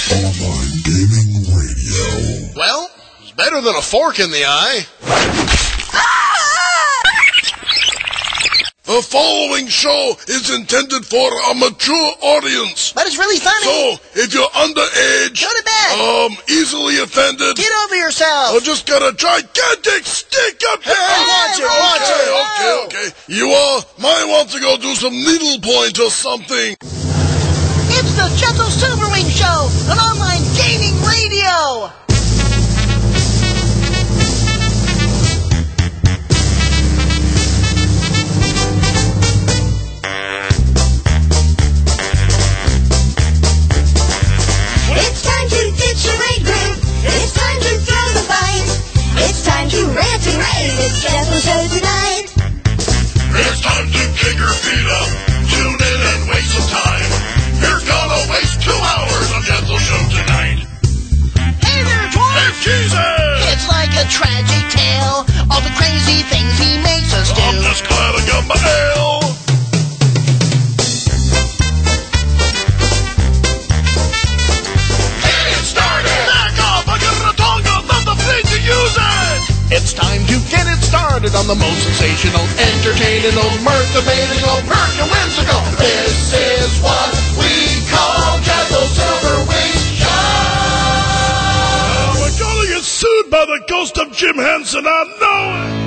Online Gaming Radio. Well, it's better than a fork in the eye. The following show is intended for a mature audience. But it's really funny. So, if you're underage, go to bed. Easily offended, get over yourself, or just got a gigantic stick up your watch it. Okay. You might want to go do some needlepoint or something. It's the Jethro Silverwing Show, an online gaming radio. It's time to ditch your rage group. It's time to throw the fight. It's time to rant and rave. It's Jethro Show tonight. It's time to kick your feet up. Tune in and waste some time. You're gonna waste 2 hours on Jethro Show tonight. Hey there, Twan. Hey, Jesus! It's like a tragic tale. All the crazy things he makes us do. I'm just glad I got my ale. It's time to get it started on the most sensational, entertaining, mirth-abating, whimsical. This is what we call Jethro Silverwing Show. We're gonna get sued by the ghost of Jim Henson, I know it.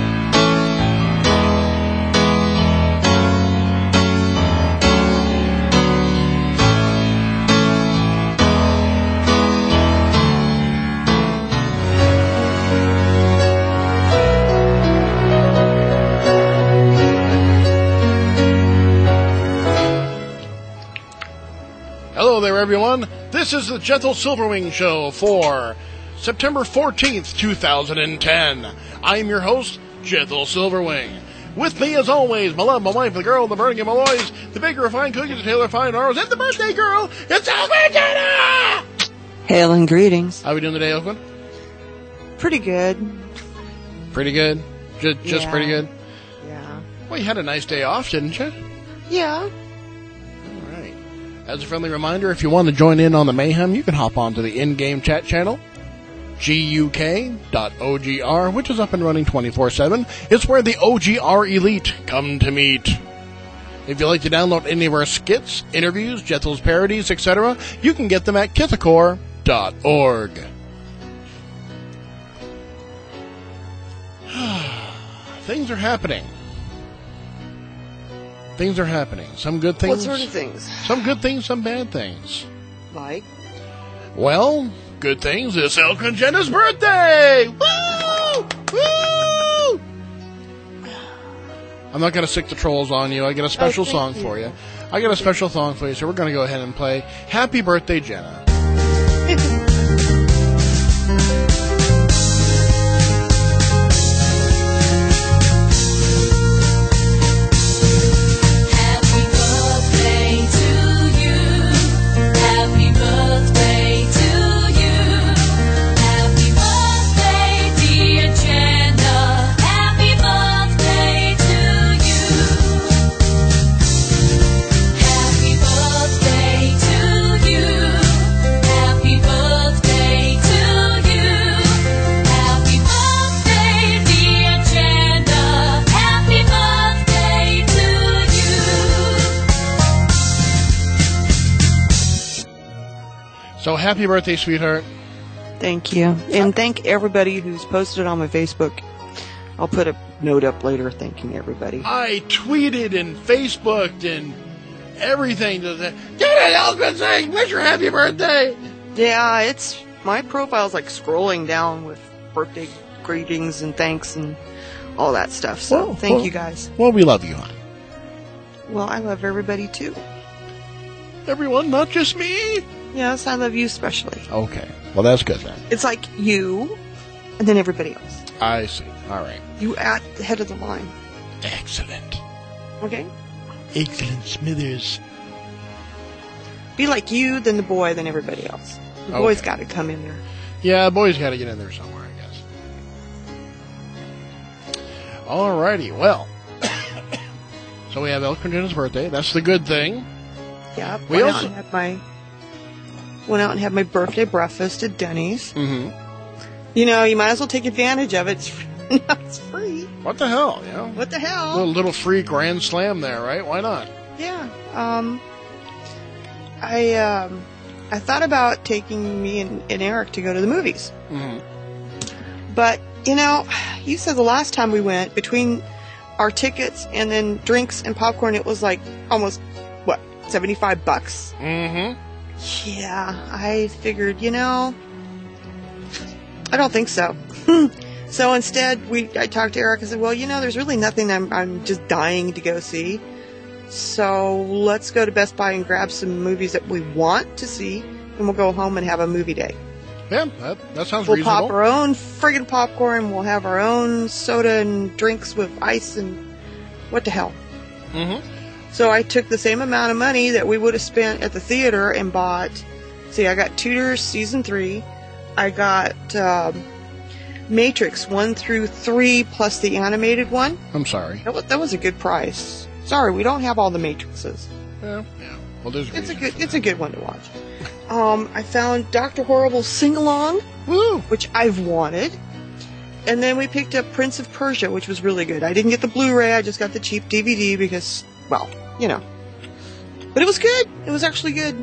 Hello there, everyone. This is the Jethro Silverwing Show for September 14th, 2010. I'm your host, Jethro Silverwing. With me, as always, my love, my wife, the girl, the burning of my boys, the baker of fine cookies, the tailor of fine arrows, and the birthday girl, it's Elvin Jenna! Hail and greetings. How are we doing today, Elvin? Pretty good. Pretty good? Just pretty good? Yeah. Well, you had a nice day off, didn't you? Yeah. As a friendly reminder, if you want to join in on the mayhem, you can hop onto the in-game chat channel, GUK.OGR, which is up and running 24/7. It's where the OGR elite come to meet. If you'd like to download any of our skits, interviews, Jethro's parodies, etc., you can get them at kithakor.org. Things are happening. Things are happening. Some good things. What sort of things? Some good things, some bad things. Like? Well, good things. It's Elkin Jenna's birthday! Woo! Woo! I'm not going to stick the trolls on you. I got a special song for you. I got a special song for you, so we're going to go ahead and play Happy Birthday, Jenna. So happy birthday, sweetheart. Thank you. And thank everybody who's posted on my Facebook. I'll put a note up later thanking everybody. I tweeted and Facebooked and everything. Get it, Elkin saying, wish your happy birthday. Yeah, my profile's like scrolling down with birthday greetings and thanks and all that stuff. So thank you guys. Well, we love you, hon. Well, I love everybody too. Everyone, not just me? Yes, I love you especially. Okay. Well, that's good then. It's like you and then everybody else. I see. All right. You at the head of the line. Excellent. Okay? Excellent, Smithers. Be like you, then the boy, then everybody else. The boy's got to come in there. Yeah, the boy's got to get in there somewhere, I guess. Alrighty, well. So we have Elkin Jenna's birthday. That's the good thing. Yeah, we also had my Went out and had my birthday breakfast at Denny's. Mm-hmm. You know, you might as well take advantage of it. It's free. What the hell, you know? What the hell? Little free grand slam there, right? Why not? Yeah. I thought about taking me and Eric to go to the movies. Mm-hmm. But, you know, you said the last time we went, between our tickets and then drinks and popcorn, it was like almost, what, $75? Mm-hmm. Yeah, I figured, you know, I don't think so. So instead, I talked to Eric and said, well, you know, there's really nothing I'm just dying to go see. So let's go to Best Buy and grab some movies that we want to see, and we'll go home and have a movie day. Yeah, that sounds We'll reasonable. pop our own friggin' popcorn, we'll have our own soda and drinks with ice and what the hell. Mm-hmm. So I took the same amount of money that we would have spent at the theater and bought, I got Tudors Season 3, I got Matrix 1 through 3 plus the animated one. I'm sorry. That was a good price. Sorry, we don't have all the Matrixes. Yeah. Well, there's It's a good one to watch. I found Dr. Horrible's Sing-Along, Woo! which I've wanted. And then we picked up Prince of Persia, which was really good. I didn't get the Blu-ray, I just got the cheap DVD because, well, you know. But it was good. It was actually good.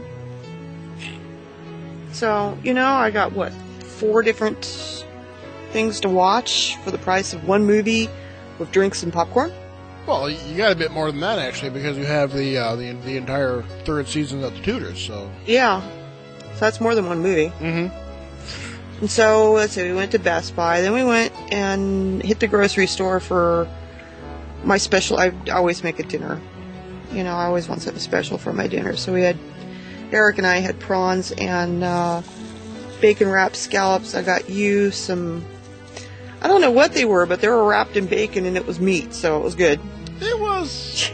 So, you know, I got, 4 different things to watch for the price of one movie with drinks and popcorn? Well, you got a bit more than that, actually, because you have the entire third season of the Tudors, so... Yeah. So that's more than one movie. Mm-hmm. And so, let's see, we went to Best Buy, then we went and hit the grocery store for my special. I always make a dinner. You know, I always want something special for my dinner. So Eric and I had prawns and bacon wrapped scallops. I got you some, I don't know what they were, but they were wrapped in bacon and it was meat, so it was good. It was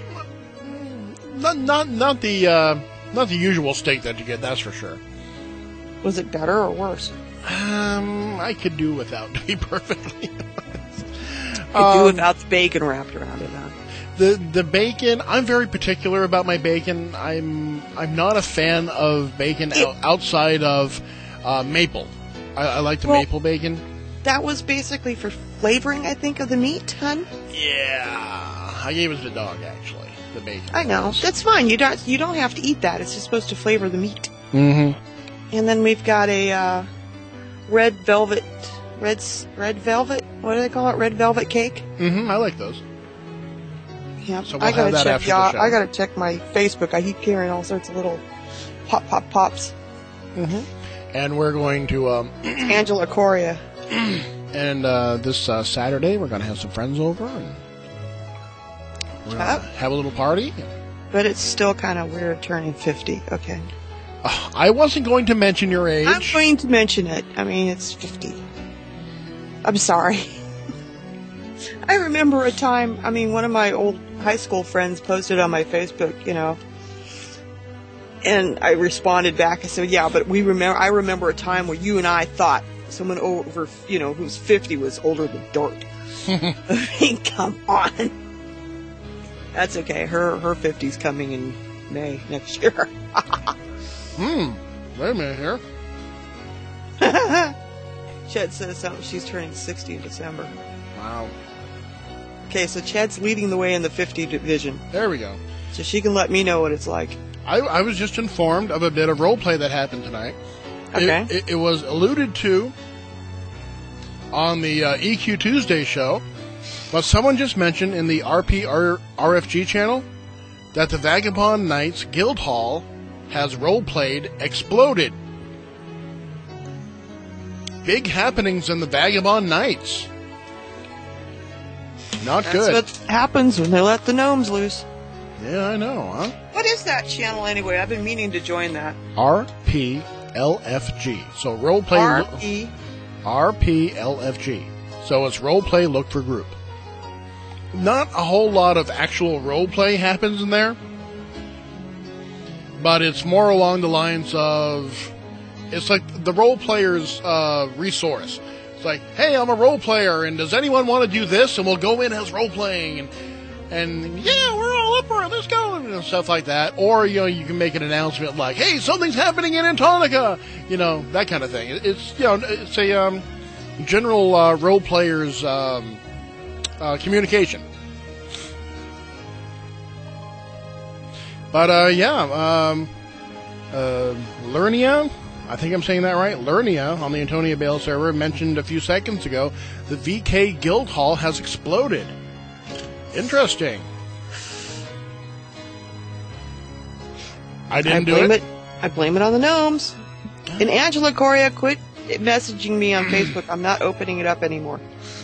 not the usual steak that you get, that's for sure. Was it better or worse? I could do without, to be perfectly honest. Could do without the bacon wrapped around it, huh? The bacon, I'm very particular about my bacon. I'm not a fan of bacon outside of maple. I like the maple bacon. That was basically for flavoring, I think, of the meat, hun. Yeah, I gave it to the dog, actually. The bacon. I know. That's fine. You don't have to eat that. It's just supposed to flavor the meat. Mm-hmm. And then we've got a red velvet. What do they call it? Red velvet cake. Mm-hmm. I like those. Yeah. So we'll have that after the show. I gotta check my Facebook. I keep hearing all sorts of little pops. Mm-hmm. And we're going to Angela Coria. And this Saturday we're gonna have some friends over and we're gonna have a little party. But it's still kind of weird turning 50. Okay. I wasn't going to mention your age. I'm going to mention it. I mean, it's 50. I'm sorry. I remember a time, one of my old high school friends posted on my Facebook, you know, and I responded back. I said, yeah, but I remember a time where you and I thought someone over, you know, who's 50 was older than dirt. I mean, come on. That's okay. Her 50's coming in May next year. Wait a minute here. Chad says something. She's turning 60 in December. Wow. Okay, so Chad's leading the way in the 50 division. There we go. So she can let me know what it's like. I was just informed of a bit of role play that happened tonight. Okay. It was alluded to on the EQ Tuesday show, but someone just mentioned in the RFG channel that the Vagabond Knights Guild Hall has role-played Exploded. Big happenings in the Vagabond Knights. Not good. That's what happens when they let the gnomes loose. Yeah, I know, huh? What is that channel anyway? I've been meaning to join that. RPLFG. So roleplay. RPLFG. So it's roleplay look for group. Not a whole lot of actual roleplay happens in there, but it's more along the lines of, it's like the role player's resource. It's like, hey, I'm a role player, and does anyone want to do this? And we'll go in as role playing, and yeah, we're all up for it, let's go, and stuff like that. Or, you know, you can make an announcement like, hey, something's happening in Antonica, you know, that kind of thing. It's, you know, it's a general role player's communication. But, Lernia, I think I'm saying that right, Lernia on the Antonia Bale server mentioned a few seconds ago the VK Guild Hall has exploded. Interesting. I didn't do it. I blame it on the gnomes. And Angela Correa, quit messaging me on Facebook. I'm not opening it up anymore.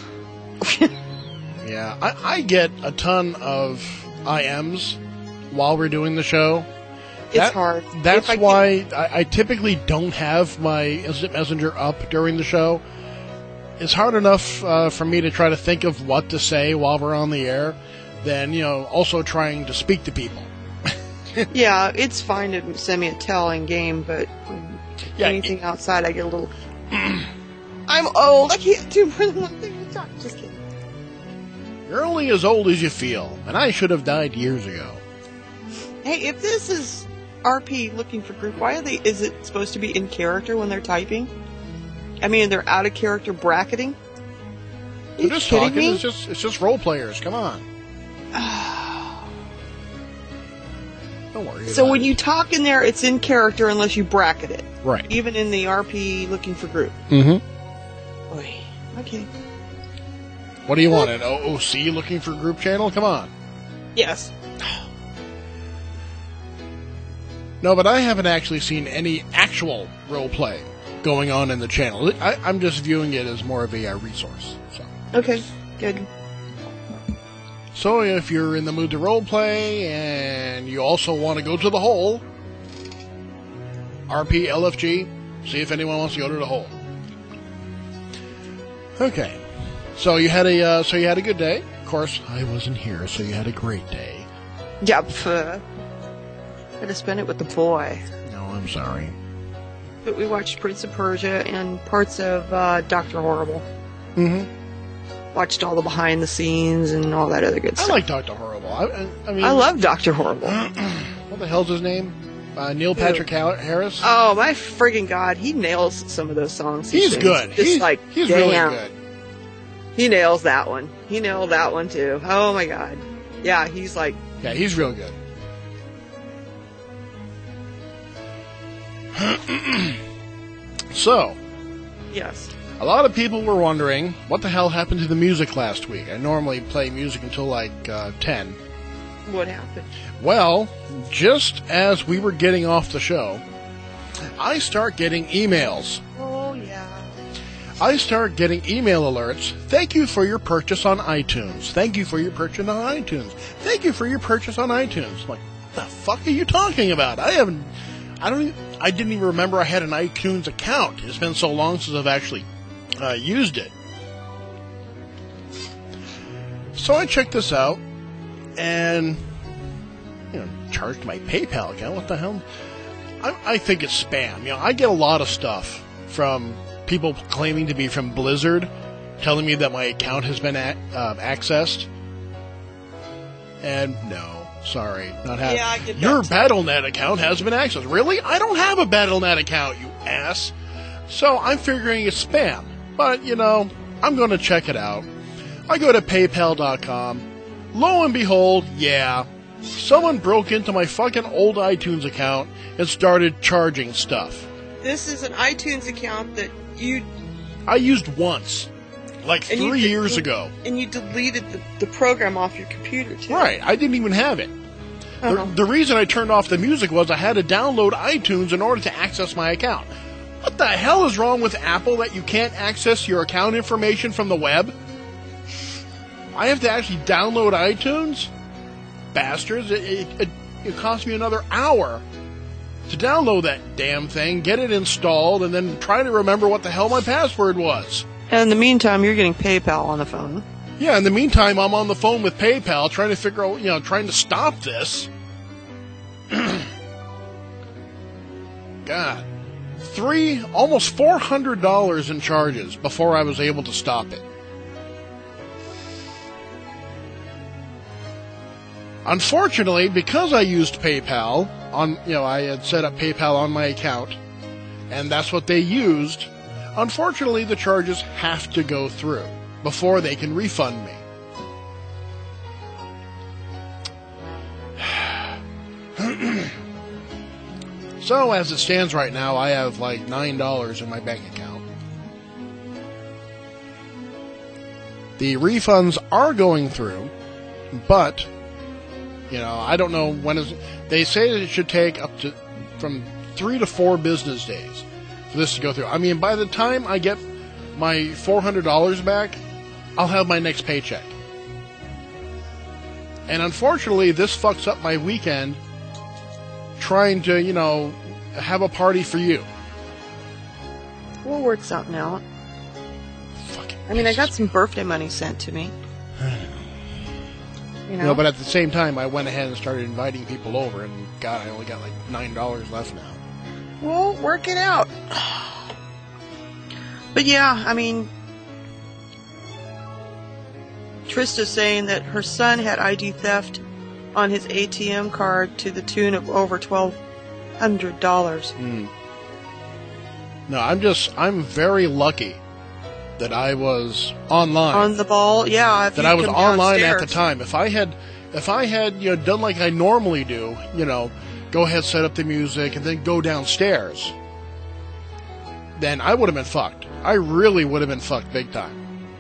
Yeah, I get a ton of IMs while we're doing the show. It's hard. That's why I typically don't have my Instant Messenger up during the show. It's hard enough for me to try to think of what to say while we're on the air than, you know, also trying to speak to people. Yeah, it's fine to send me a tell in game, but anything outside, I get a little... I'm old. I can't do more than one thing at a time. Just kidding. You're only as old as you feel, and I should have died years ago. Hey, if this is RP looking for group, is it supposed to be in character when they're typing? I mean, they're out of character bracketing? They're just talking. Me? It's just role players. Come on. Don't worry. So when you talk in there, it's in character unless you bracket it. Right. Even in the RP looking for group. Mm-hmm. Oy. Okay. What do you want? An OOC looking for group channel? Come on. Yes. No, but I haven't actually seen any actual role play going on in the channel. I'm just viewing it as more of a resource. So. Okay, good. So if you're in the mood to role play and you also want to go to the hole, RP LFG, see if anyone wants to go to the hole. Okay, so you had a good day. Of course, I wasn't here, so you had a great day. Yep. Had to spend it with the boy. No, I'm sorry. But we watched Prince of Persia and parts of Dr. Horrible. Mm-hmm. Watched all the behind the scenes and all that other good stuff. I like Dr. Horrible. I mean, I love Dr. Horrible. What the hell's his name? Neil Patrick Harris? Oh, my friggin' God. He nails some of those songs. He's good. He's really good. He nails that one. He nailed that one, too. Oh, my God. Yeah, he's like... Yeah, he's real good. So... Yes. A lot of people were wondering, what the hell happened to the music last week? I normally play music until like 10. What happened? Well, just as we were getting off the show, I start getting emails. Oh, yeah. I start getting email alerts. Thank you for your purchase on iTunes. Thank you for your purchase on iTunes. Thank you for your purchase on iTunes. Like, what the fuck are you talking about? I didn't even remember I had an iTunes account. It's been so long since I've actually used it. So I checked this out and, charged my PayPal account. What the hell? I think it's spam. I get a lot of stuff from people claiming to be from Blizzard, telling me that my account has been accessed. And no, sorry, not happening. Yeah, I get that. Your Battle.net account has been accessed. Really? I don't have a Battle.net account, you ass. So I'm figuring it's spam. But, I'm going to check it out. I go to PayPal.com. Lo and behold, yeah, someone broke into my fucking old iTunes account and started charging stuff. This is an iTunes account that I used once, like 3 years ago. And you deleted the program off your computer, too. Right, I didn't even have it. The reason I turned off the music was I had to download iTunes in order to access my account. What the hell is wrong with Apple that you can't access your account information from the web? I have to actually download iTunes? Bastards. It cost me another hour to download that damn thing, get it installed, and then try to remember what the hell my password was. And in the meantime, you're getting PayPal on the phone. Yeah, in the meantime, I'm on the phone with PayPal trying to figure out, trying to stop this. God. Almost $400 in charges before I was able to stop it. Unfortunately, because I used PayPal I had set up PayPal on my account, and that's what they used. Unfortunately, the charges have to go through before they can refund me. So, as it stands right now, I have like $9 in my bank account. The refunds are going through, but, I don't know when they say that it should take up to from 3 to 4 business days for this to go through. I mean, by the time I get my $400 back, I'll have my next paycheck. And unfortunately, this fucks up my weekend trying to, have a party for you. We'll work something out. I got some birthday money sent to me. But at the same time, I went ahead and started inviting people over, and God, I only got like $9 left now. We'll work it out. But yeah, Trista's saying that her son had ID theft on his ATM card to the tune of over $1,200. No, I'm very lucky that I was online. On the ball, yeah. That I was online at the time. If I had done like I normally do, go ahead, set up the music, and then go downstairs, then I would have been fucked. I really would have been fucked big time.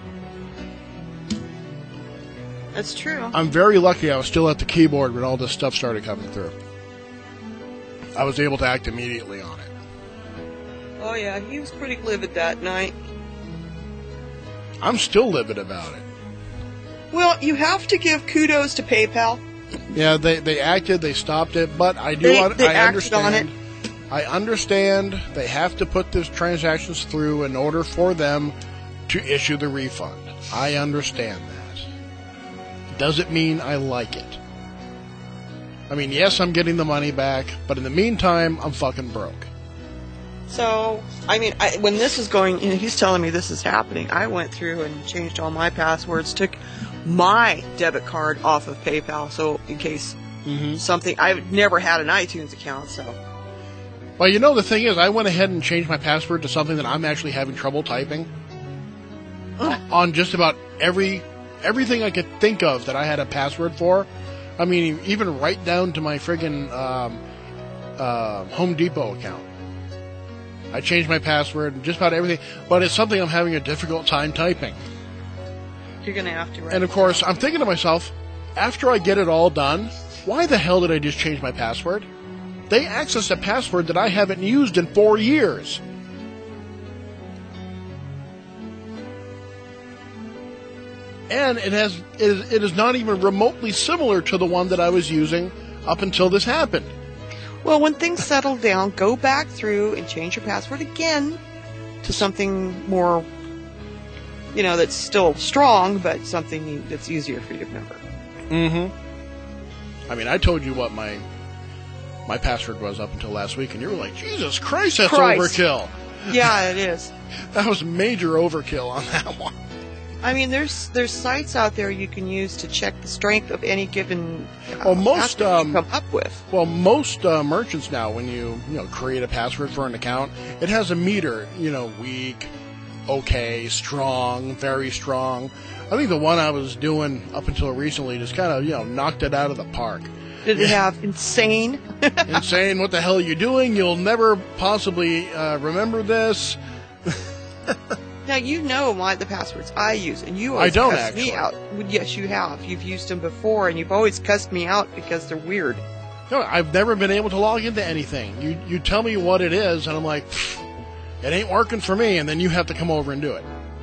That's true. I'm very lucky I was still at the keyboard when all this stuff started coming through. I was able to act immediately on it. Oh yeah, he was pretty livid that night. I'm still livid about it. Well, you have to give kudos to PayPal. Yeah, they acted, they stopped it, but I understand. On it. I understand they have to put these transactions through in order for them to issue the refund. I understand that. Doesn't mean I like it. Yes, I'm getting the money back, but in the meantime, I'm fucking broke. So, when this is going, he's telling me this is happening, I went through and changed all my passwords, took my debit card off of PayPal, so in case something, I've never had an iTunes account, so. Well, the thing is, I went ahead and changed my password to something that I'm actually having trouble typing. On just about everything I could think of that I had a password for. Even right down to my friggin' Home Depot account. I changed my password and just about everything, but it's something I'm having a difficult time typing. You're going to have to write. And of course, I'm thinking to myself, after I get it all done, why the hell did I just change my password? They accessed a password that I haven't used in 4 years. And it is not even remotely similar to the one that I was using up until this happened. Well, when things settle down, go back through and change your password again to something more, that's still strong, but something that's easier for you to remember. I told you what my password was up until last week, and you were like, Jesus Christ, that's overkill. Yeah, it is. That was major overkill on that one. There's sites out there you can use to check the strength of any given password you come up with. Well, most merchants now, when you create a password for an account, it has a meter. Weak, okay, strong, very strong. I think the one I was doing up until recently just kind of knocked it out of the park. Did it have insane? Insane? What the hell are you doing? You'll never possibly remember this. Now, the passwords I use, and you always cuss me out. Yes, you have. You've used them before, and you've always cussed me out because they're weird. No, I've never been able to log into anything. You tell me what it is, and I'm like, it ain't working for me, and then you have to come over and do it.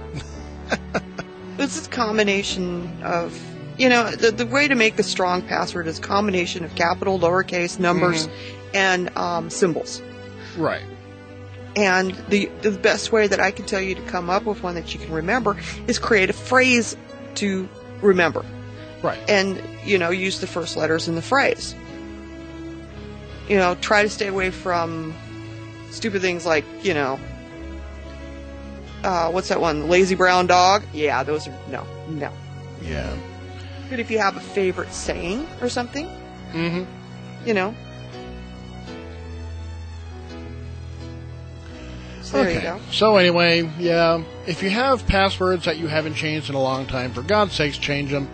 This is a combination of, the way to make a strong password is a combination of capital, lowercase, numbers, and symbols. Right. And the best way that I can tell you to come up with one that you can remember is create a phrase to remember. Right. And, use the first letters in the phrase. Try to stay away from stupid things like, what's that one? Lazy brown dog? Yeah, those are, no. Yeah. Good if you have a favorite saying or something. Mm-hmm. You know. So there you go. So anyway, yeah, if you have passwords that you haven't changed in a long time, for God's sakes, change them.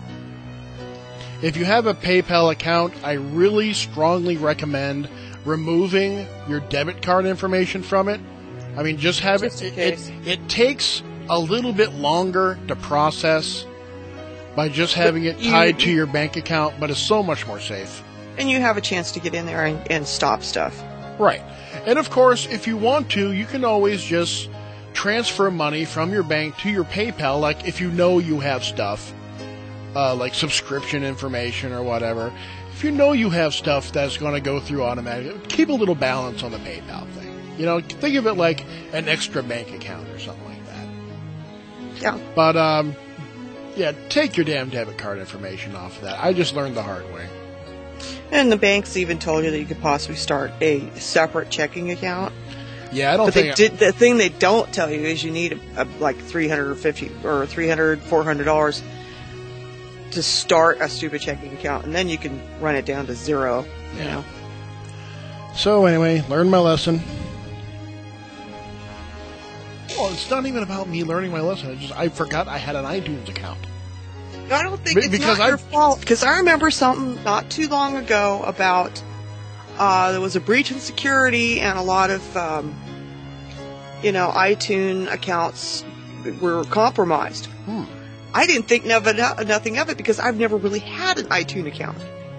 If you have a PayPal account, I really strongly recommend removing your debit card information from it. I mean, just have Just in it. case. It takes a little bit longer to process by just having it tied to your bank account, but it's so much more safe. And you have a chance to get in there and stop stuff. Right. And of course, if you want to, you can always just transfer money from your bank to your PayPal, like if you know you have stuff, like subscription information or whatever. If you know you have stuff that's going to go through automatically, keep a little balance on the PayPal thing. You know, think of it like an extra bank account or something like that. Yeah. But, yeah, take your damn debit card information off of that. I just learned the hard way. And the banks even told you that you could possibly start a separate checking account. Yeah, I don't But think... the thing they don't tell you is you need like $350 or $400 to start a stupid checking account, and then you can run it down to zero. You know. So anyway, learned my lesson. Well, it's not even about me learning my lesson. I forgot I had an iTunes account. I don't think it's Because not your fault. Because I remember something not too long ago about there was a breach in security and a lot of iTunes accounts were compromised. I didn't think nothing of it because I've never really had an iTunes account.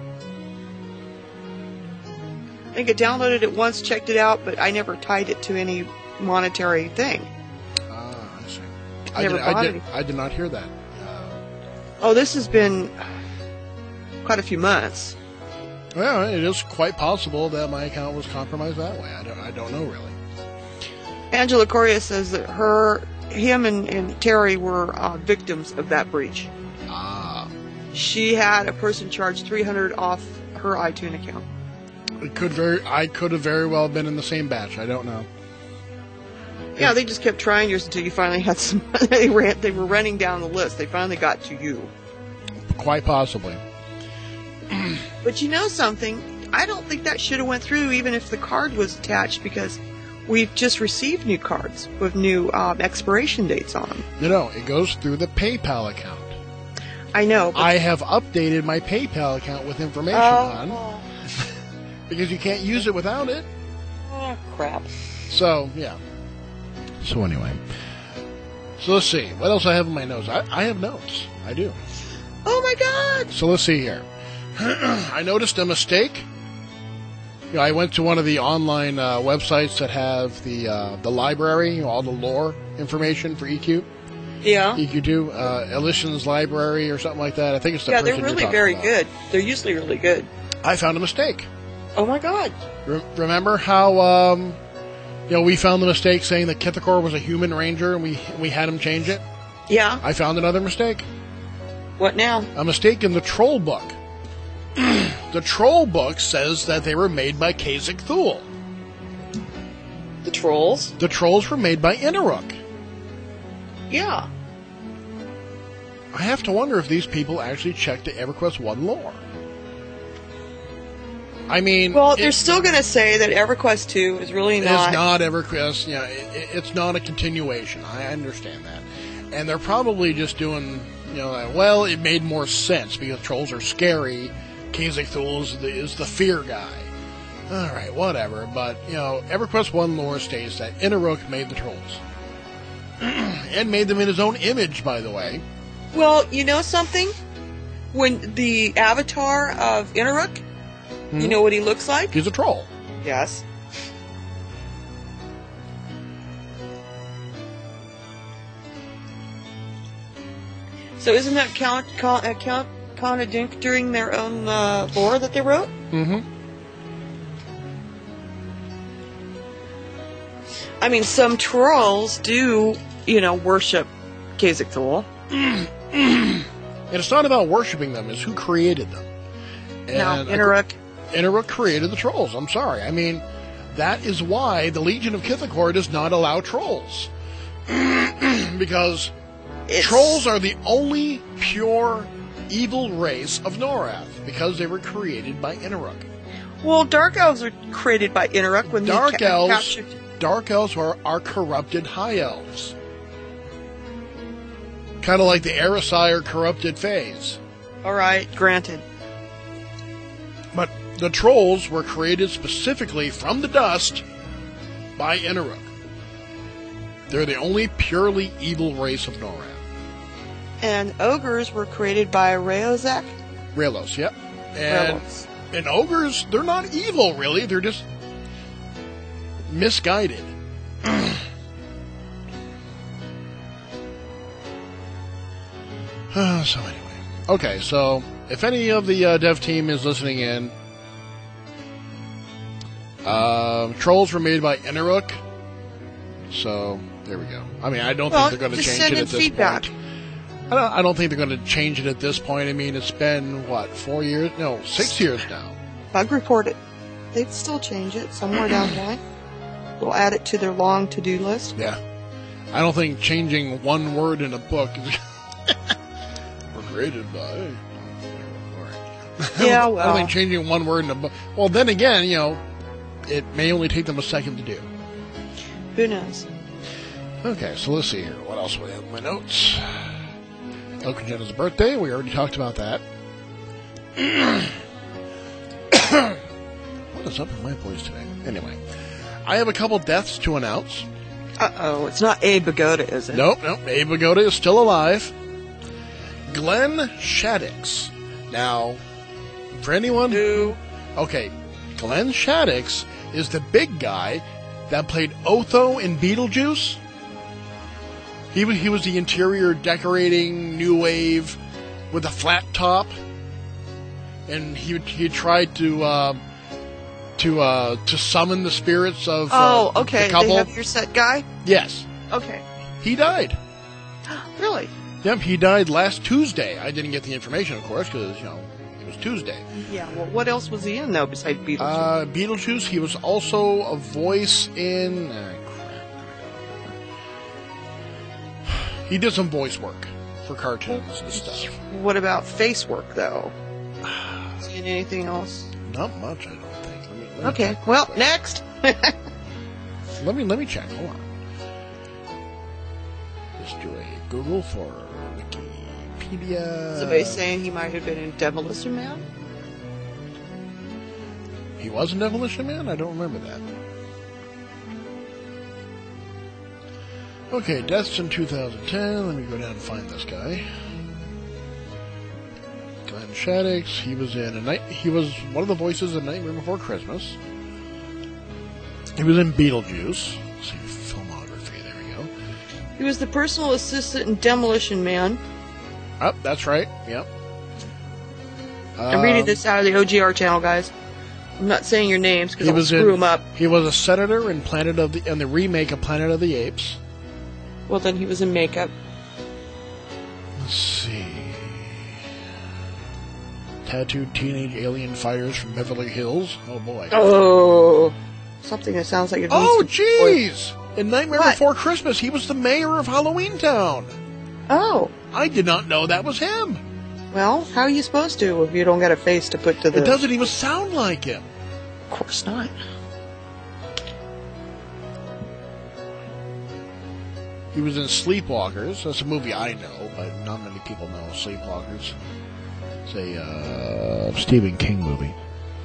I think I downloaded it once, checked it out, but I never tied it to any monetary thing. Ah, I see. I did not hear that. Oh, this has been quite a few months. Well, it is quite possible that my account was compromised that way. I don't know really. Angela Correa says that him and Terry were victims of that breach. Ah. She had a person charge $300 off her iTunes account. I could have very well been in the same batch. I don't know. Yeah, they just kept trying yours until you finally had some. They were running down the list. They finally got to you. Quite possibly. But you know something? I don't think that should have went through, even if the card was attached, because we've just received new cards with new expiration dates on them. No, it goes through the PayPal account. I know. But I have updated my PayPal account with information on, because you can't use it without it. Oh, crap. So, yeah. So anyway. So let's see. What else I have in my notes? I have notes. I do. Oh my God! So let's see here. I noticed a mistake. You know, I went to one of the online websites that have the library, all the lore information for EQ. Yeah. EQ2, Elysian's Library or something like that. I think it's the Yeah, person they're really you're talking very about. good. They're usually really good. I found a mistake. Oh my God! Remember how we found the mistake saying that Kithakor was a human ranger and we had him change it? Yeah. I found another mistake. What now? A mistake in the Troll book. The Troll book says that they were made by Khazak Thul. The trolls? The trolls were made by Inaruk. Yeah. I have to wonder if these people actually checked the EverQuest 1 lore. I mean... Well, they're still going to say that EverQuest 2 is really not... It's not EverQuest. Yeah, it's not a continuation. I understand that. And they're probably just doing, well, it made more sense because trolls are scary. Khazak Thul is the fear guy. Alright, whatever. But, EverQuest 1 lore states that Inaruk made the trolls. And made them in his own image, by the way. Well, you know something? When the avatar of Inaruk, you know what he looks like? He's a troll. Yes. So isn't that contradicting their own lore that they wrote? Mm-hmm. I mean, some trolls do, worship Khazak Thul. And it's not about worshiping them, it's who created them. No, Inaruk. Inaruk created the trolls. I'm sorry. I mean, that is why the Legion of Kithakor does not allow trolls. Because trolls are the only pure evil race of Norath because they were created by Inaruk. Well, Dark Elves are created by Inaruk when Dark he elves, captured... Dark Elves are corrupted High Elves. Kind of like the Erisai are corrupted Fays. All right, granted. But the Trolls were created specifically from the dust by Inaruk. They're the only purely evil race of Norath. And Ogres were created by Reozek? Ralos, yep. And, Ralos. and Ogres, they're not evil, really. They're just misguided. So anyway. Okay, so if any of the dev team is listening in, Trolls were made by Inaruk. So, there we go. I mean, I don't think they're going to change it at this feedback. point. I don't think they're going to change it at this point. I mean, it's been, 4 years? No, 6 years now. Bug report it. They'd still change it somewhere down the line. We'll add it to their long to-do list. Yeah. I don't think changing one word in a book is... We're created by... Yeah, I well. don't think changing one word in a book... Well, then again, it may only take them a second to do. Who knows? Okay, so let's see here. What else do I have in my notes? Elkin Jenna's birthday. We already talked about that. What is up with my voice today? Anyway, I have a couple deaths to announce. Uh-oh, it's not Abe Bagoda, is it? Nope. Abe Bagoda is still alive. Glenn Shaddix. Now, for anyone who... Okay, Glenn Shaddix is the big guy that played Otho in Beetlejuice. He was the interior decorating new wave with a flat top, and he tried to summon the spirits of okay. the couple. They have your set guy? Yes, Okay. he died. Really? Yep, he died last Tuesday. I didn't get the information, of course, because it was Tuesday. Yeah, well, what else was he in, though, besides Beetlejuice? Beetlejuice. He was also a voice in... He did some voice work for cartoons and stuff. What about face work, though? Is he in anything else? Not much, I don't think. Let me Okay, check. well, next. Let me check. Hold on. Just do a Google for Wikipedia. Somebody's saying he might have been in Demolition Man? He was in Demolition Man? I don't remember that. Okay, deaths in 2010. Let me go down and find this guy. Glenn Shaddix. He was one of the voices in Nightmare Before Christmas. He was in Beetlejuice. Let's see, filmography. There we go. He was the personal assistant in Demolition Man. Oh, that's right. Yep. I'm reading this out of the OGR channel, guys. I'm not saying your names because I'll screw them up. He was a senator in the remake of Planet of the Apes. Well, then he was in makeup. Let's see. Tattooed teenage alien fighters from Beverly Hills. Oh boy. Oh, something that sounds like it. Oh, jeez! In Nightmare What? Before Christmas, he was the mayor of Halloween Town. Oh, I did not know that was him. well, how are you supposed to if you don't got a face to put to the? It doesn't even sound like him. Of course not. He was in Sleepwalkers. That's a movie I know, but not many people know Sleepwalkers. It's a Stephen King movie.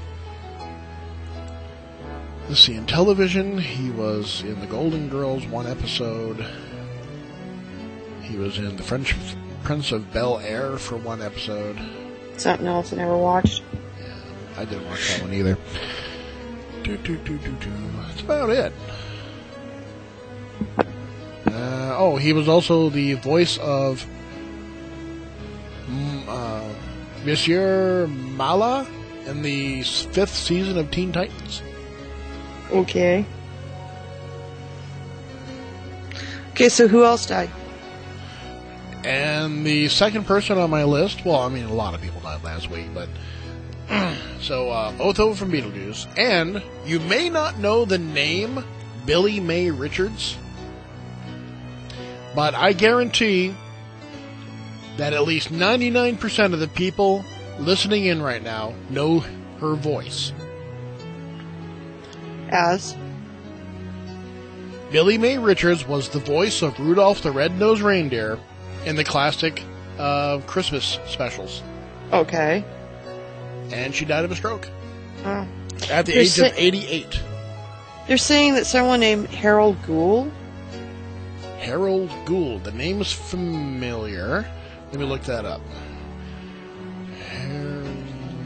Let's see, in television, he was in The Golden Girls one episode. He was in The Prince of Bel-Air for one episode. Something else I never watched. Yeah, I didn't watch that one either. That's about it. He was also the voice of Monsieur Mala in the 5th season of Teen Titans. Okay. Okay, so who else died? And the second person on my list, well, I mean, a lot of people died last week, but... So, Otho from Beetlejuice. And you may not know the name Billy May Richards, but I guarantee that at least 99% of the people listening in right now know her voice. As? Billy Mae Richards was the voice of Rudolph the Red-Nosed Reindeer in the classic Christmas specials. Okay. And she died of a stroke Oh. at the age of 88. They're saying that someone named Harold Gould? Harold Gould. The name is familiar. Let me look that up. Harold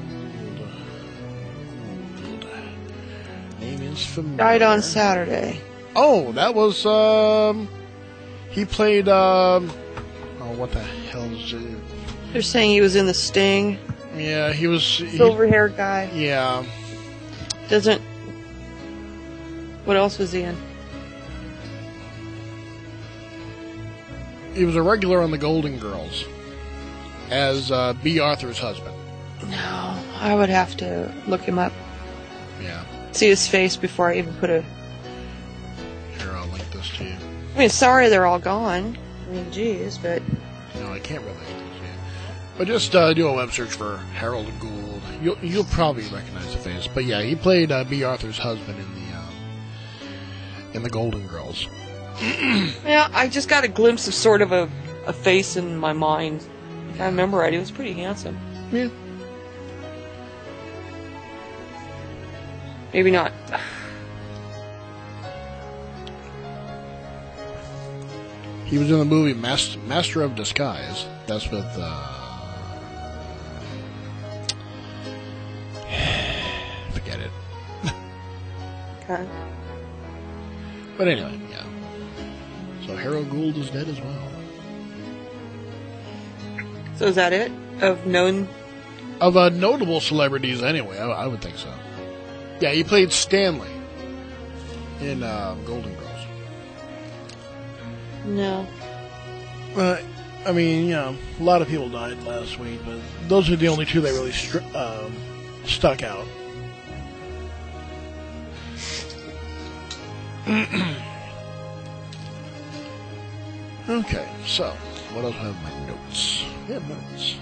Gould. Name is familiar. Died on Saturday. Oh, that was, he played, what the hell is it? They're saying he was in The Sting. Yeah, he was... Silver-haired guy. Yeah. Doesn't... What else was he in? He was a regular on the Golden Girls as B. Arthur's husband. No, I would have to look him up. Yeah. See his face before I even put a... Here, I'll link this to you. I mean, sorry they're all gone. I mean, geez, but... No, I can't really link this to you. But just do a web search for Harold Gould. You'll probably recognize the face. But yeah, he played B. Arthur's husband in the Golden Girls. Yeah, I just got a glimpse of sort of a face in my mind. If I remember right, he was pretty handsome. Yeah. Maybe not. He was in the movie Master of Disguise. That's with, forget it. Okay. But anyway, yeah. So Harold Gould is dead as well. So is that it? Of known... Of notable celebrities, anyway, I would think so. Yeah, he played Stanley in Golden Girls. No. I mean, you know, a lot of people died last week, but those are the only two that really stuck out. Okay, so, what else do I have in my notes? Yeah, notes.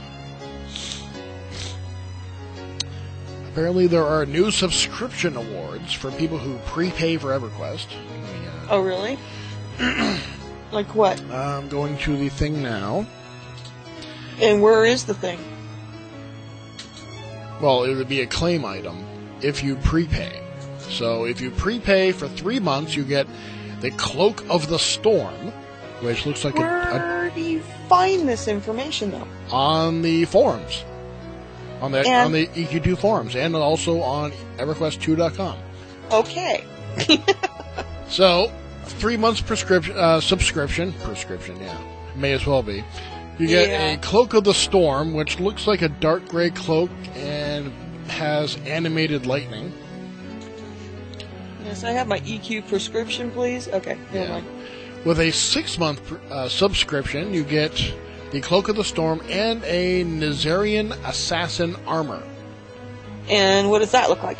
Apparently there are new subscription awards for people who prepay for EverQuest. Oh, really? Like what? I'm going to the thing now. And where is the thing? Well, it would be a claim item if you prepay. So if you prepay for 3 months, you get the Cloak of the Storm, which looks like Where do you find this information, though? on the forums. On the EQ2 forums, and also on EverQuest2.com. Okay. So, 3 months subscription, yeah, may as well be. You get a Cloak of the Storm, which looks like a dark gray cloak and has animated lightning. Yes, I have my EQ prescription, please. Okay, never mind. With a 6-month subscription, you get the Cloak of the Storm and a Nazarian Assassin armor. And what does that look like?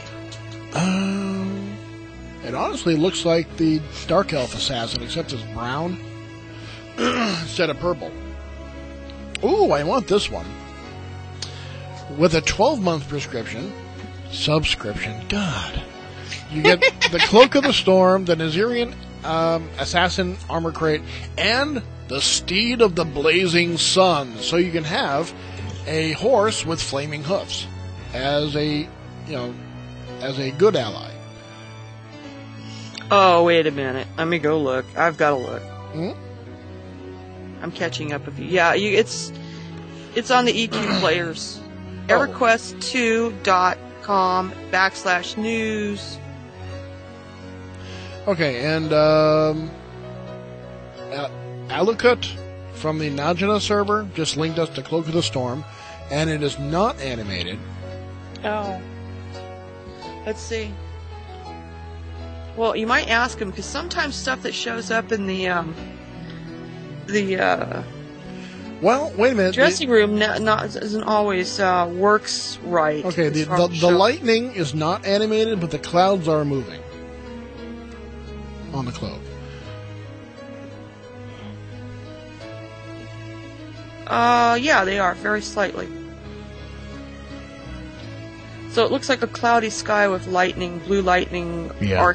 It honestly looks like the Dark Elf Assassin, except it's brown instead of purple. Ooh, I want this one. With a 12-month subscription, God, you get the Cloak of the Storm, the Nazarian Assassin armor crate, and the Steed of the Blazing Sun. So you can have a horse with flaming hoofs as a good ally. Oh, wait a minute. Let me go look. I've got to look. Hmm? I'm catching up with you. Yeah, it's on the EQ Players. EverQuest2.com/news. Okay, and Alucut from the Najina server just linked us to Cloak of the Storm, and it is not animated. Oh. Let's see. Well, you might ask him, because sometimes stuff that shows up in the Well, wait a minute. dressing room doesn't always works right. Okay, the lightning is not animated, but the clouds are moving on the cloak. Yeah, they are, very slightly. So it looks like a cloudy sky with lightning, blue lightning, arc.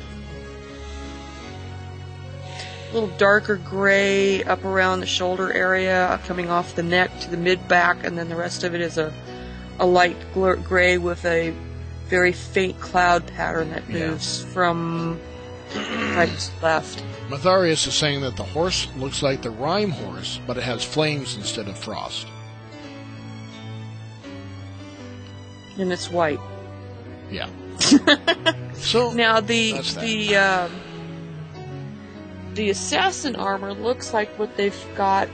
A little darker gray up around the shoulder area, coming off the neck to the mid-back, and then the rest of it is a light gray with a very faint cloud pattern that moves from right to left. Matharius is saying that the horse looks like the Rhyme horse, but it has flames instead of frost. And it's white. Yeah. So now the assassin armor looks like what they've got.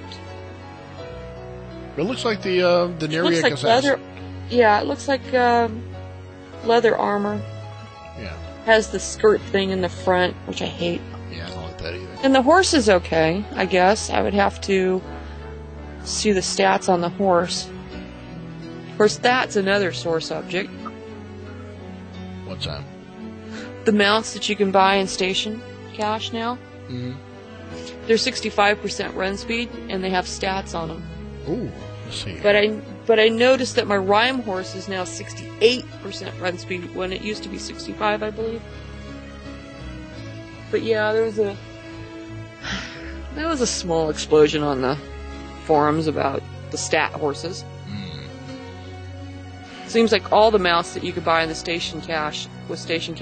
It looks like the Nereid looks like assassin. leather. Yeah, it looks like leather armor. Yeah. Has the skirt thing in the front, which I hate. Yeah, I don't like that either. And the horse is okay, I guess. I would have to see the stats on the horse. Of course, that's another sore subject. What's that? The mounts that you can buy in station cash now. Mm-hmm. They're 65% run speed, and they have stats on them. Ooh, let's see. But I noticed that my Rhyme horse is now 68% run speed when it used to be 65, I believe. But yeah, there was a small explosion on the forums about the stat horses. Seems like all the mounts that you could buy in the station cash are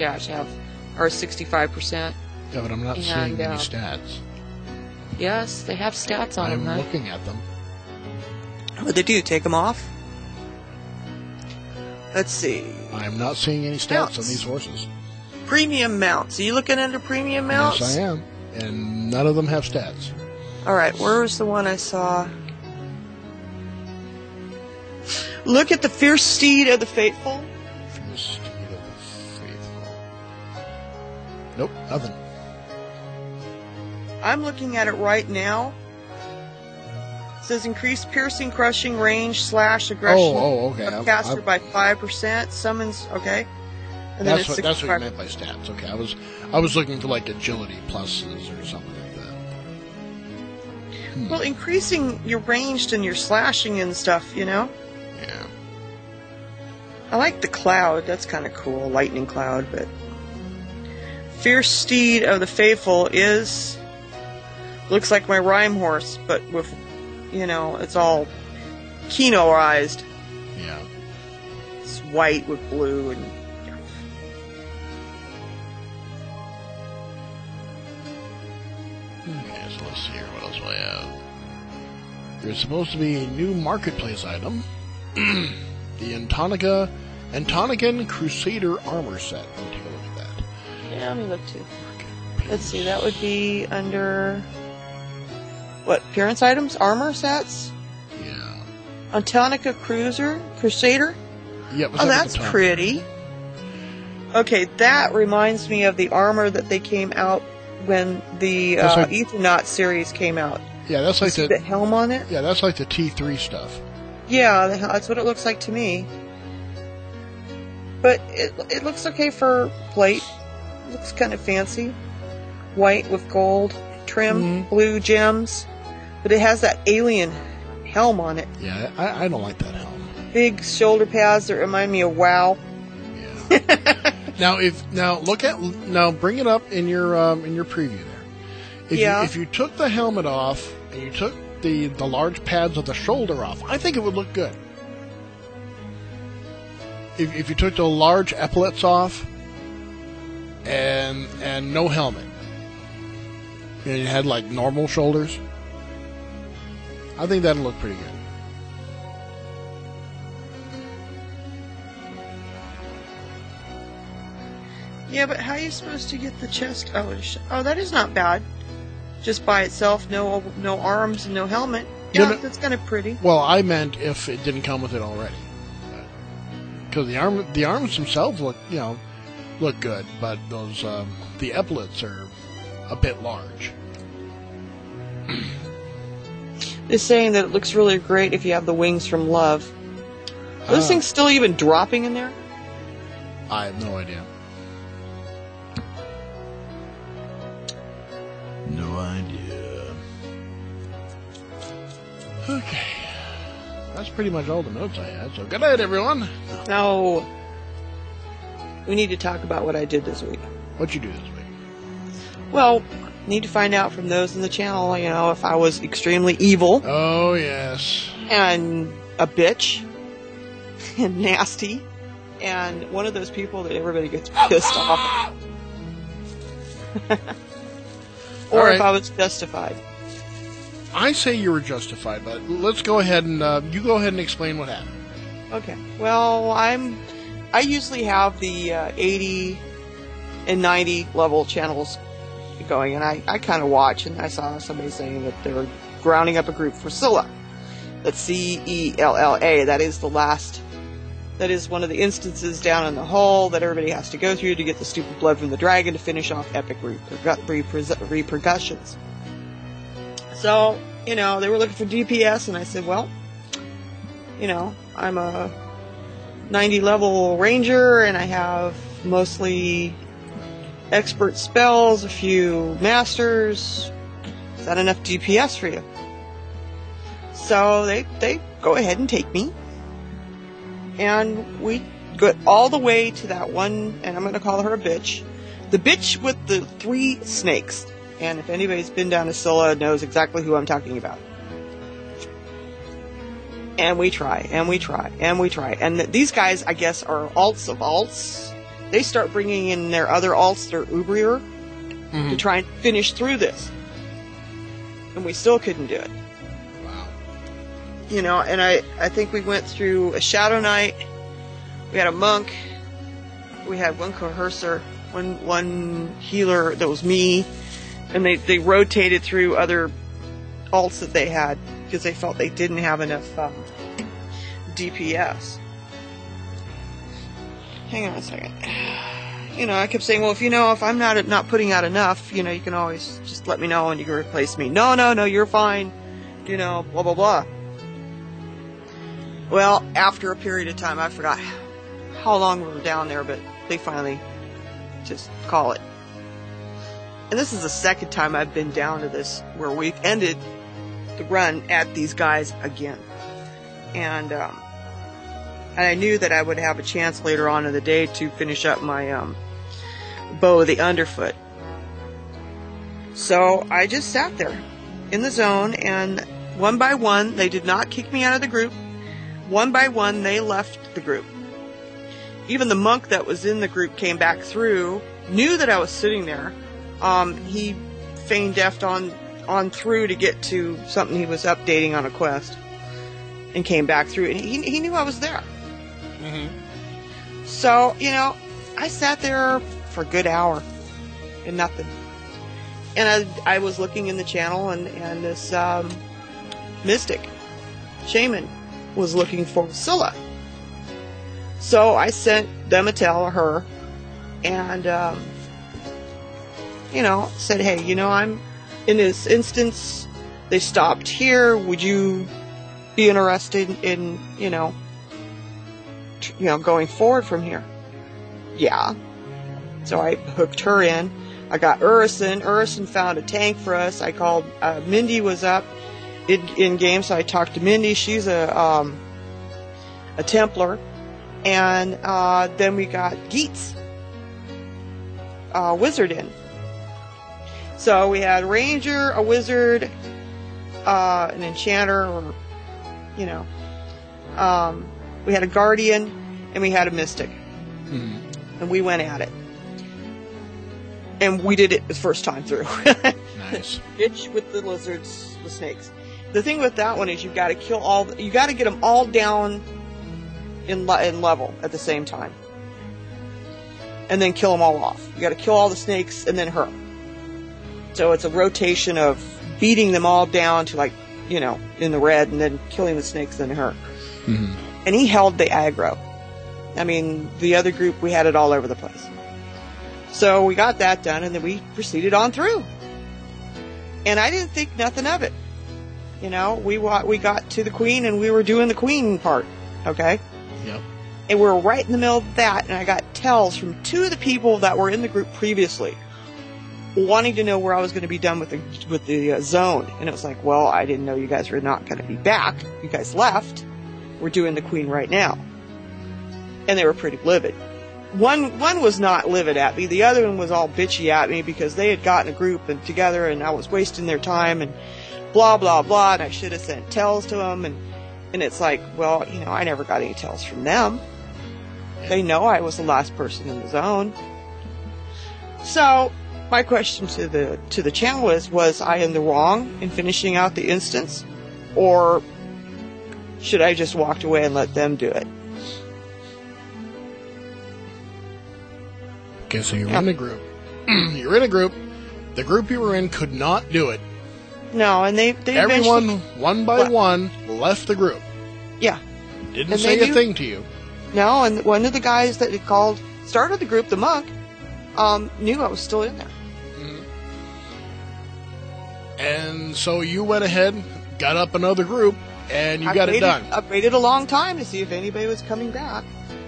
65%. Yeah, but I'm not seeing any stats. Yes, they have stats on them. I'm looking at them. What they do? Take them off? Let's see. I'm not seeing any stats on these horses. Premium mounts. Are you looking into premium mounts? Yes, I am. And none of them have stats. Alright, where was the one I saw? Look at the Fierce Steed of the Faithful. Fierce Steed of the Faithful. Nope, nothing. I'm looking at it right now. It says increased piercing, crushing, range, slash, aggression. Okay. Of caster by 5%. Summons, okay. And then that's what you meant by stats. Okay, I was looking for like agility pluses or something like that. Well, increasing your ranged and your slashing and stuff, you know. Yeah. I like the cloud. That's kind of cool, lightning cloud. But Fierce Steed of the Faithful looks like my Rhyme horse, but with, you know, it's all Kinoized. Yeah. It's white with blue and. Okay, so let's see here. What else do I have? There's supposed to be a new marketplace item. The Antonican Crusader armor set. Let me take a look at that. Yeah, let me look too. Let's see, that would be under what? Appearance items? Armor sets? Yeah. Antonica Crusader? Yep. Oh, that's pretty. Okay, that reminds me of the armor that they came out when the Ethernaut series came out. Yeah, that's like the helm on it? Yeah, that's like the T3 stuff. Yeah, that's what it looks like to me. But it looks okay for plate. It looks kind of fancy. White with gold trim, blue gems. But it has that alien helm on it. Yeah, I don't like that helm. Big shoulder pads that remind me of WoW. Yeah. Now bring it up in your preview there. If you took the helmet off and you took the large pads of the shoulder off, I think it would look good. If you took the large epaulets off and no helmet, and you had like normal shoulders, I think that'd look pretty good. Yeah, but how are you supposed to get the chest? Oh, that is not bad. Just by itself, no arms and no helmet. Yeah, that's kind of pretty. Well, I meant if it didn't come with it already, because the arms themselves look good, but those the epaulets are a bit large. They're saying that it looks really great if you have the wings from Love. Are those things still even dropping in there? I have no idea. No idea. Okay. That's pretty much all the notes I had. So good night, everyone. No. We need to talk about what I did this week. What'd you do this week? Well, need to find out from those in the channel, if I was extremely evil Oh, yes. and a bitch and nasty and one of those people that everybody gets pissed off. Or All right. if I was justified. I say you were justified, but let's go ahead and you go ahead and explain what happened. Okay. Well, I usually have the 80 and 90 level channels going, and I kind of watch, and I saw somebody saying that they were grounding up a group for Scylla. That's C-E-L-L-A. That is one of the instances down in the hole that everybody has to go through to get the stupid blood from the dragon to finish off epic repercussions. So, they were looking for DPS, and I said, well, I'm a 90 level ranger, and I have mostly expert spells, a few masters. Is that enough DPS for you? So they go ahead and take me. And we go all the way to that one, and I'm going to call her a bitch. The bitch with the 3 snakes. And if anybody's been down to Scylla knows exactly who I'm talking about. And we try, and we try, and we try. And these guys, I guess, are alts of alts. They start bringing in their other alts that are Ubrier to try and finish through this. And we still couldn't do it. Wow. And I think we went through a Shadow Knight. We had a monk. We had one coercer, one healer that was me. And they rotated through other alts that they had because they felt they didn't have enough DPS. Hang on a second. I kept saying, well, if I'm not putting out enough, you can always just let me know and you can replace me. No, you're fine. Blah, blah, blah. Well, after a period of time, I forgot how long we were down there, but they finally just call it. And this is the second time I've been down to this, where we've ended the run at these guys again. And I knew that I would have a chance later on in the day to finish up my bow of the underfoot. So I just sat there in the zone, and one by one, they did not kick me out of the group. One by one, they left the group. Even the monk that was in the group came back through, knew that I was sitting there. He feigned deft on through to get to something he was updating on a quest, and came back through, and he knew I was there. So, I sat there for a good hour and nothing. And I was looking in the channel, and this mystic shaman was looking for Scylla. So I sent them a tell her, and said, hey, I'm in this instance. They stopped here. Would you be interested in going forward from here? Yeah. So I hooked her in. I got Urison. Urison found a tank for us. I called, Mindy was up in game, so I talked to Mindy. She's a Templar. And then we got Geets, wizard in. So we had a ranger, a wizard, an enchanter, or, we had a guardian, and we had a mystic. And we went at it. And we did it the first time through. Nice. Bitch with the lizards, the snakes. The thing with that one is you got to you got to get them all down in level at the same time. And then kill them all off. You got to kill all the snakes and then her. So it's a rotation of beating them all down to in the red, and then killing the snakes, then her. And he held the aggro. I mean, the other group, we had it all over the place. So we got that done, and then we proceeded on through. And I didn't think nothing of it. We got to the queen, and we were doing the queen part. Okay? Yep. And we were right in the middle of that, and I got tells from 2 of the people that were in the group previously, wanting to know where I was going to be done with the zone. And it was like, well, I didn't know you guys were not going to be back. You guys left. were doing the queen right now. And they were pretty livid. One was not livid at me. The other one was all bitchy at me because they had gotten a group and together and I was wasting their time and blah, blah, blah. And I should have sent tells to them. And it's like, well, you know, I never got any tells from them. They know I was the last person in the zone. So my question to the channel was I in the wrong in finishing out the instance? Or should I just walked away and let them do it? Okay, so you're in a group. You're in a group. The group you were in could not do it. No, and they everyone, eventually, one by one, left the group. Yeah. Didn't And say they a thing to you. No, and one of the guys that had started the group, the monk, knew I was still in there. And so you went ahead, got up another group, and you got it done. I waited a long time to see if anybody was coming back.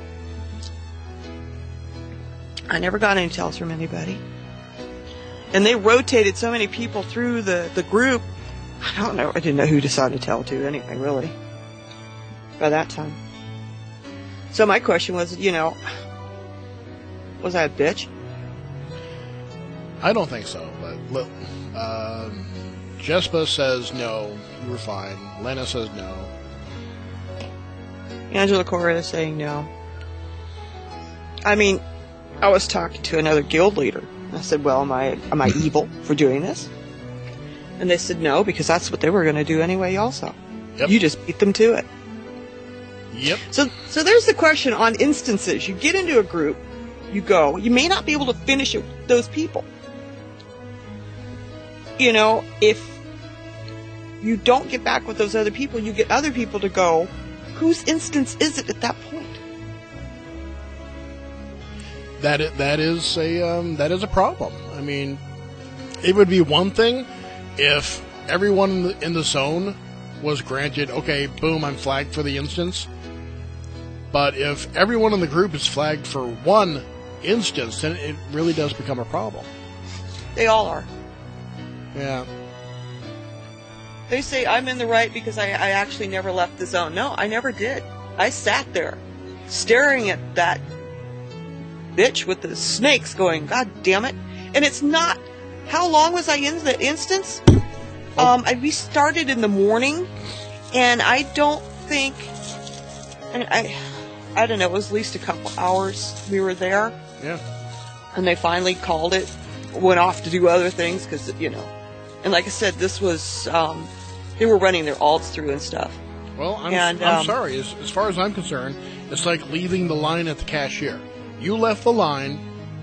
I never got any tells from anybody. And they rotated so many people through the group. I don't know. I didn't know who to decide to tell to anyway, really. By that time. So my question was, you know, was I a bitch? I don't think so, but look, Jespa says no, you were fine. Lena says no. Angela Cora is saying no. I mean, I was talking to another guild leader. I said, well, am I evil for doing this? And they said no, because that's what they were going to do anyway also. Yep. You just beat them to it. Yep. So there's the question on instances. You get into a group, you go, you may not be able to finish it with those people. You know, if you don't get back with those other people, you get other people to go, whose instance is it at that point? That is a problem. I mean, it would be one thing if everyone in the zone was granted, okay, boom, I'm flagged for the instance. But if everyone in the group is flagged for one instance, then it really does become a problem. They all are. Yeah. They say I'm in the right because I actually never left the zone. No, I never did. I sat there staring at that bitch with the snakes going, God damn it. And it's not, how long was I in the instance? We started in the morning, and I don't think, I don't know, it was at least a couple hours we were there. Yeah. And they finally called it, went off to do other things, because, you know, and like I said, this was, they were running their alts through and stuff. Well, I'm sorry. As far as I'm concerned, it's like leaving the line at the cashier. You left the line.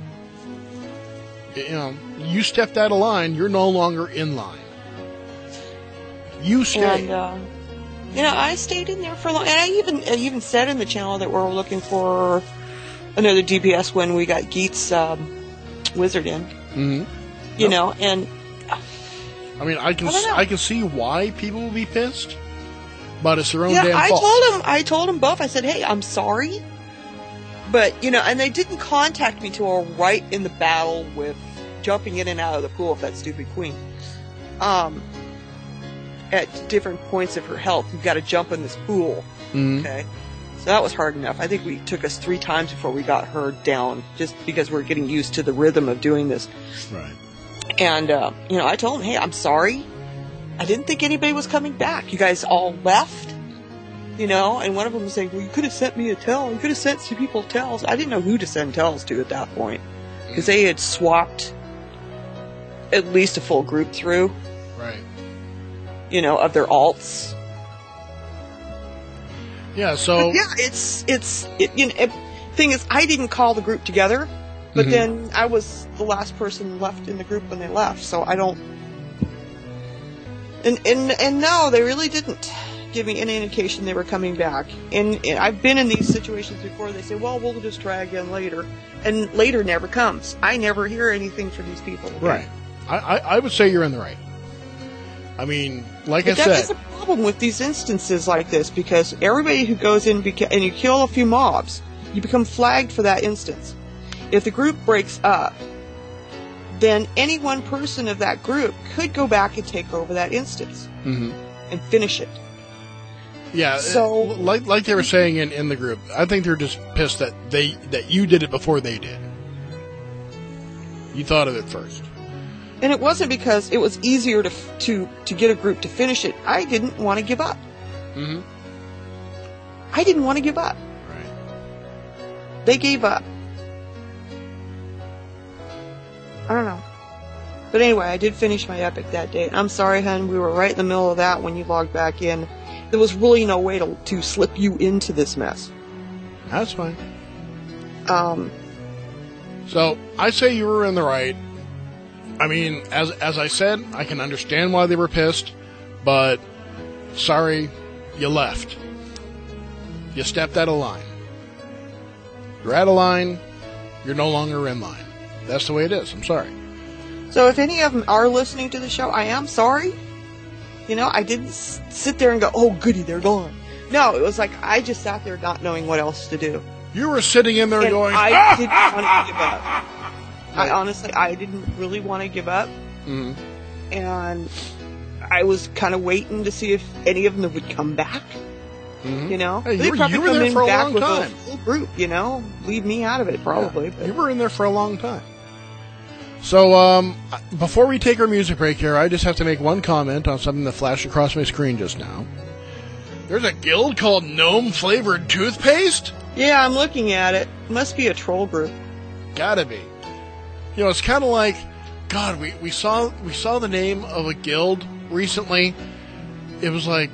You know, you stepped out of line. You're no longer in line. You stayed. And, you know, I stayed in there for a long. And I even said in the channel that we're looking for another DPS when we got Geet's wizard in. Mm-hmm. You know, and I mean, I can see why people will be pissed, but it's their own yeah, damn fault. I told them both. I said, hey, I'm sorry. But, you know, and they didn't contact me till we're right in the battle with jumping in and out of the pool with that stupid queen. At different points of her health, you've got to jump in this pool. Mm-hmm. Okay? So that was hard enough. I think we took us 3 times before we got her down, just because we're getting used to the rhythm of doing this. Right. And, you know, I told them, hey, I'm sorry. I didn't think anybody was coming back. You guys all left. You know, and one of them was saying, well, you could have sent me a tell. You could have sent some people tells. I didn't know who to send tells to at that point. Because they had swapped at least a full group through. Right. You know, of their alts. Yeah, so... But yeah, you know, thing is, I didn't call the group together. But Mm-hmm. then I was the last person left in the group when they left. So I don't... And no, they really didn't give me any indication they were coming back. And I've been in these situations before. They say, well, we'll just try again later. And later never comes. I never hear anything from these people again. Right. I would say you're in the right. I mean, like But I said... that's a problem with these instances like this, because everybody who goes in and you kill a few mobs, you become flagged for that instance. If the group breaks up, then any one person of that group could go back and take over that instance Mm-hmm. and finish it. Yeah, So- like they were saying in the group, I think they're just pissed that you did it before they did. You thought of it first. And it wasn't because it was easier to get a group to finish it. I didn't want to give up. Mm-hmm. I didn't want to give up. Right. They gave up. I don't know. But anyway, I did finish my epic that day. I'm sorry, hun, we were right in the middle of that when you logged back in. There was really no way to slip you into this mess. That's fine. So, I say you were in the right. I mean, as I said, I can understand why they were pissed, but sorry, you left. You stepped out of line. You're out of line, you're no longer in line. That's the way it is. I'm sorry. So if any of them are listening to the show, I am sorry. You know, I didn't sit there and go, oh, goody, they're gone. No, it was like I just sat there not knowing what else to do. You were sitting in there And going, I didn't want to give up. I didn't really want to give up. Mm-hmm. And I was kind of waiting to see if any of them would come back. Mm-hmm. You know? Hey, They'd probably you were come there in for a back long with time. a full group, you know? Leave me out of it, probably. Yeah, you were in there for a long time. So, before we take our music break here, I just have to make one comment on something that flashed across my screen just now. There's a guild called Gnome-Flavored Toothpaste? Yeah, I'm looking at it. Must be a troll group. Gotta be. You know, it's kind of like, God, we saw the name of a guild recently. It was like,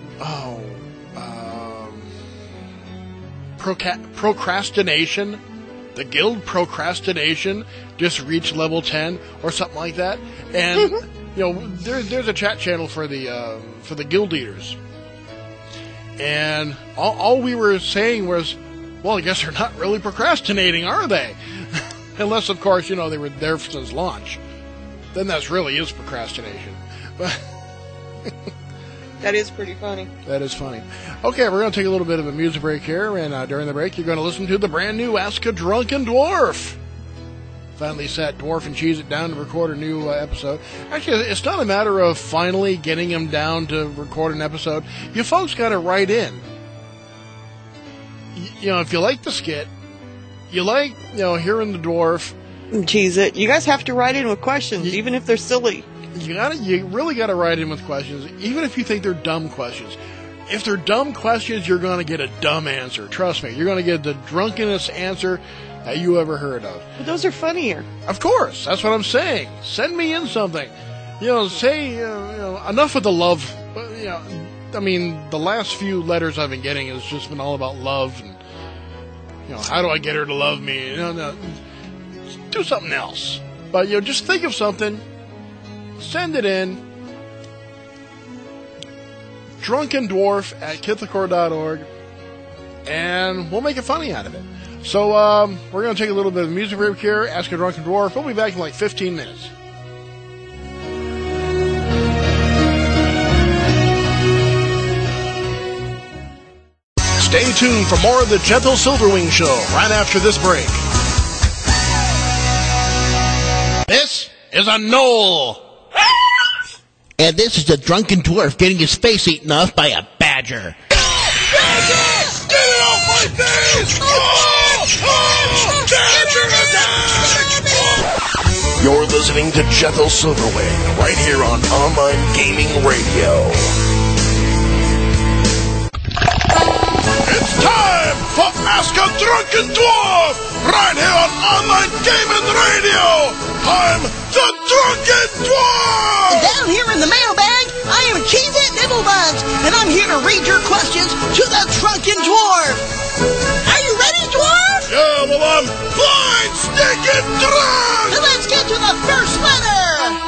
Procrastination. The guild Procrastination just reached level 10 or something like that. And, you know, there's a chat channel for the guild leaders. And all we were saying was, well, I guess they're not really procrastinating, are they? Unless, of course, you know, they were there since launch. Then that really is procrastination. But That is pretty funny. that is funny. Okay, we're going to take a little bit of a music break here, and during the break, you're going to listen to the brand new Ask a Drunken Dwarf. Finally sat Dwarf and Cheese It down to record a new episode. Actually, it's not a matter of finally getting him down to record an episode. You folks got to write in. You know, if you like the skit, you like, you know, hearing the Dwarf, Cheese it. You guys have to write in with questions, even if they're silly. you really got to write in with questions, even if you think they're dumb questions. If they're dumb questions, you're going to get a dumb answer. Trust me, you're going to get the drunkenest answer that you ever heard of. But those are funnier. Of course, that's what I'm saying. Send me in something. You know, say, you know, enough with the love. You know, I mean, the last few letters I've been getting has just been all about love and, you know, how do I get her to love me? You know, no, do something else. But, you know, just think of something. Send it in. drunkendwarf@kithacor.org, and we'll make a funny out of it. So, we're going to take a little bit of music break here, Ask a Drunken Dwarf. We'll be back in like 15 minutes. Stay tuned for more of the Gentle Silverwing Show right after this break. This is a knoll. And this is a drunken dwarf getting his face eaten off by a badger. Get it off my face! Badger attack! You're listening to Jethel Silverwing right here on Online Gaming Radio. It's time for Ask a Drunken Dwarf right here on Online Gaming Radio. I'm the Drunken Dwarf! Down here in the mailbag, I am Cheez-It Nibblebugs, and I'm here to read your questions to the Drunken Dwarf. Are you ready, Dwarf? Yeah, well, I'm blind, stinking drunk! Then let's get to the first letter.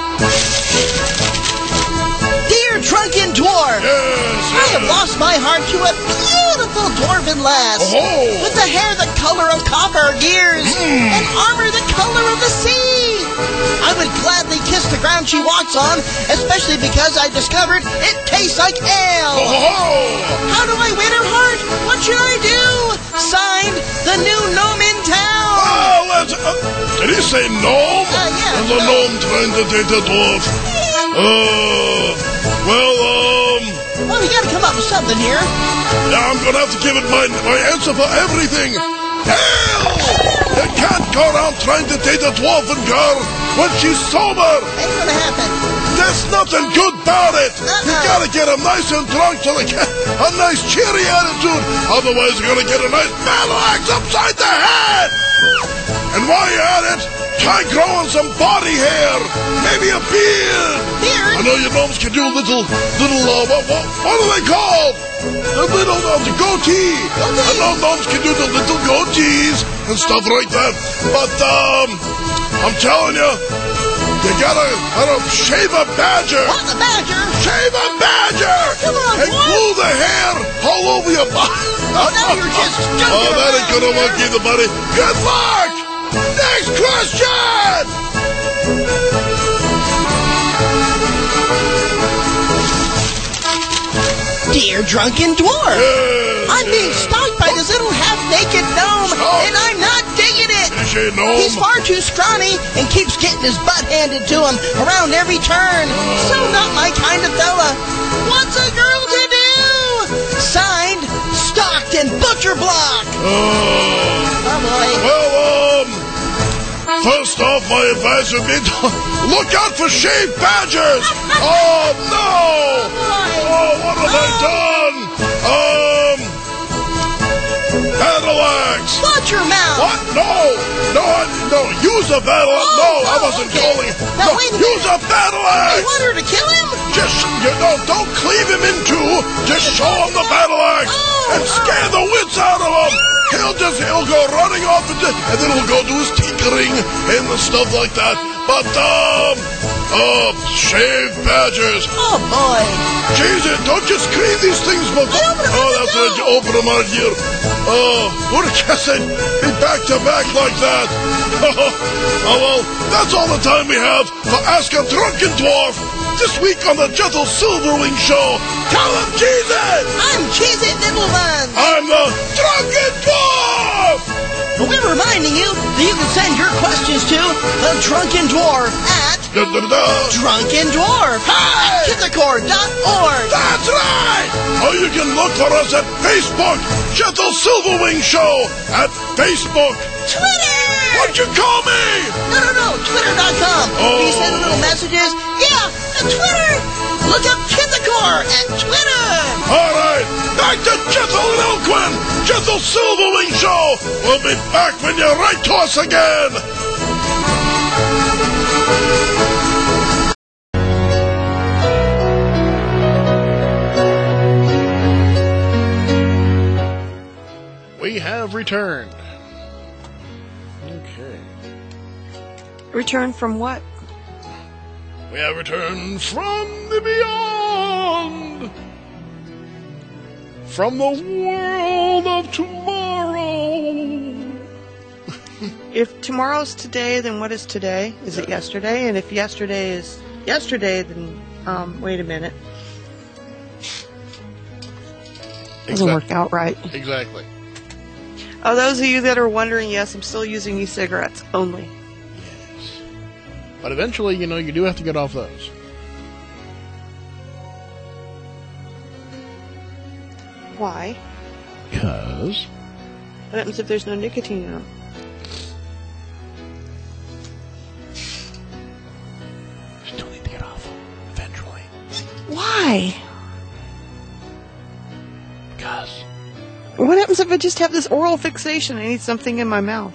Dear Drunken Dwarf, I have lost my heart to a beautiful dwarven lass with the hair the color of copper gears and armor the color of the sea. I would gladly kiss the ground she walks on, especially because I discovered it tastes like ale. How do I win her heart? What should I do? Signed, the new gnome in town. Oh, let's... did he say gnome? Yeah, And the gnome trying to date a dwarf. Well, you gotta come up with something here. Now I'm gonna have to give it my answer for everything. Hell! You can't go around trying to date a dwarven girl when she's sober. Ain't gonna happen. There's nothing good about it. You gotta get them nice and drunk so they get a nice cheery attitude. Otherwise, you're gonna get a nice battle axe upside the head. And while you're at it, try growing some body hair. Maybe a beard. Beard? I know your gnomes can do little, what are they called? The goatee. I know gnomes can do the little goatees and stuff like that. But, I'm telling you, you gotta shave a badger. What, the badger? Shave a badger. Come on, and boy. glue the hair all over your body. Oh, now you're just jumping Oh, that ain't gonna around work here. either, buddy. Good luck. Next question. Dear drunken dwarf, Yes, I'm being stalked by this little half-naked gnome, Stop. and I'm not digging it. Fishy gnome. He's far too scrawny and keeps getting his butt handed to him around every turn. So not my kind of fella. What's a girl to do? Signed, Stalked, and Butcher Block. Oh boy. Well, first off, my advice would be to look out for shaved badgers. Oh, no. Oh, what have I done? Battle axe. Watch your mouth. What? No, use a battle axe. No, I wasn't okay. calling. Now, No, wait a minute. use a battle You axe. want her to kill him? Don't cleave him in two. Just show him the battle axe and scare the wits out of him. He'll go running off and then he'll go do his tinkering and stuff like that. But, shaved badgers. Oh boy. Jesus, don't just clean these things, but... Oh, that's right, you open them out here. Oh, who'd have guessed they'd be back to back like that? Oh, well, that's all the time we have for Ask a Drunken Dwarf. This week on the Gentle Silverwing Show, tell him Jesus! I'm Cheesy Nibbleman. I'm the Drunken Dwarf! We're reminding you that you can send your questions to the Drunken Dwarf at Drunken Dwarf at Kithicore.org. That's right! Or you can look for us at Facebook, Gentle Silverwing Show at Facebook. Twitter! What'd you call me? No, Twitter.com. Oh. You send little messages. Yeah, Twitter. Look up Kithicore at Twitter. All right, back to Gentle and Elquin, Gentle Silverwing Show. We'll be back when you write to us again. We have returned. Okay. Return from what? We have returned from the beyond. From the world of tomorrow. If tomorrow's today, then what is today? Is it yesterday? And if yesterday is yesterday, then wait a minute. Doesn't work out right. Exactly. Oh, those of you that are wondering, yes, I'm still using e-cigarettes only. Yes. But eventually, you do have to get off those. Why? Because? What happens if there's no nicotine in them? Still need to get off them. Eventually. Why? Because. What happens if I just have this oral fixation? I need something in my mouth.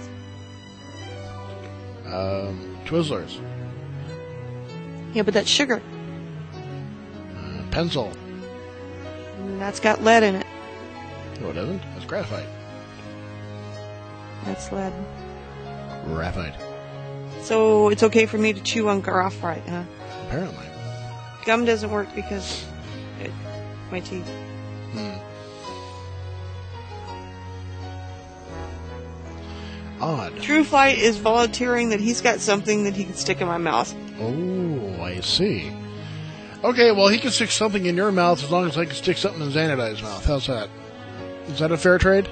Twizzlers. Yeah, but that's sugar. Pencil. And that's got lead in it. No, it doesn't. That's graphite. That's lead. Graphite. So it's okay for me to chew on graphite, huh? Apparently. Gum doesn't work because my teeth. Odd. True Fight is volunteering that he's got something that he can stick in my mouth. Oh, I see. Okay, well, he can stick something in your mouth as long as I can stick something in Xanadi's mouth. How's that? Is that a fair trade?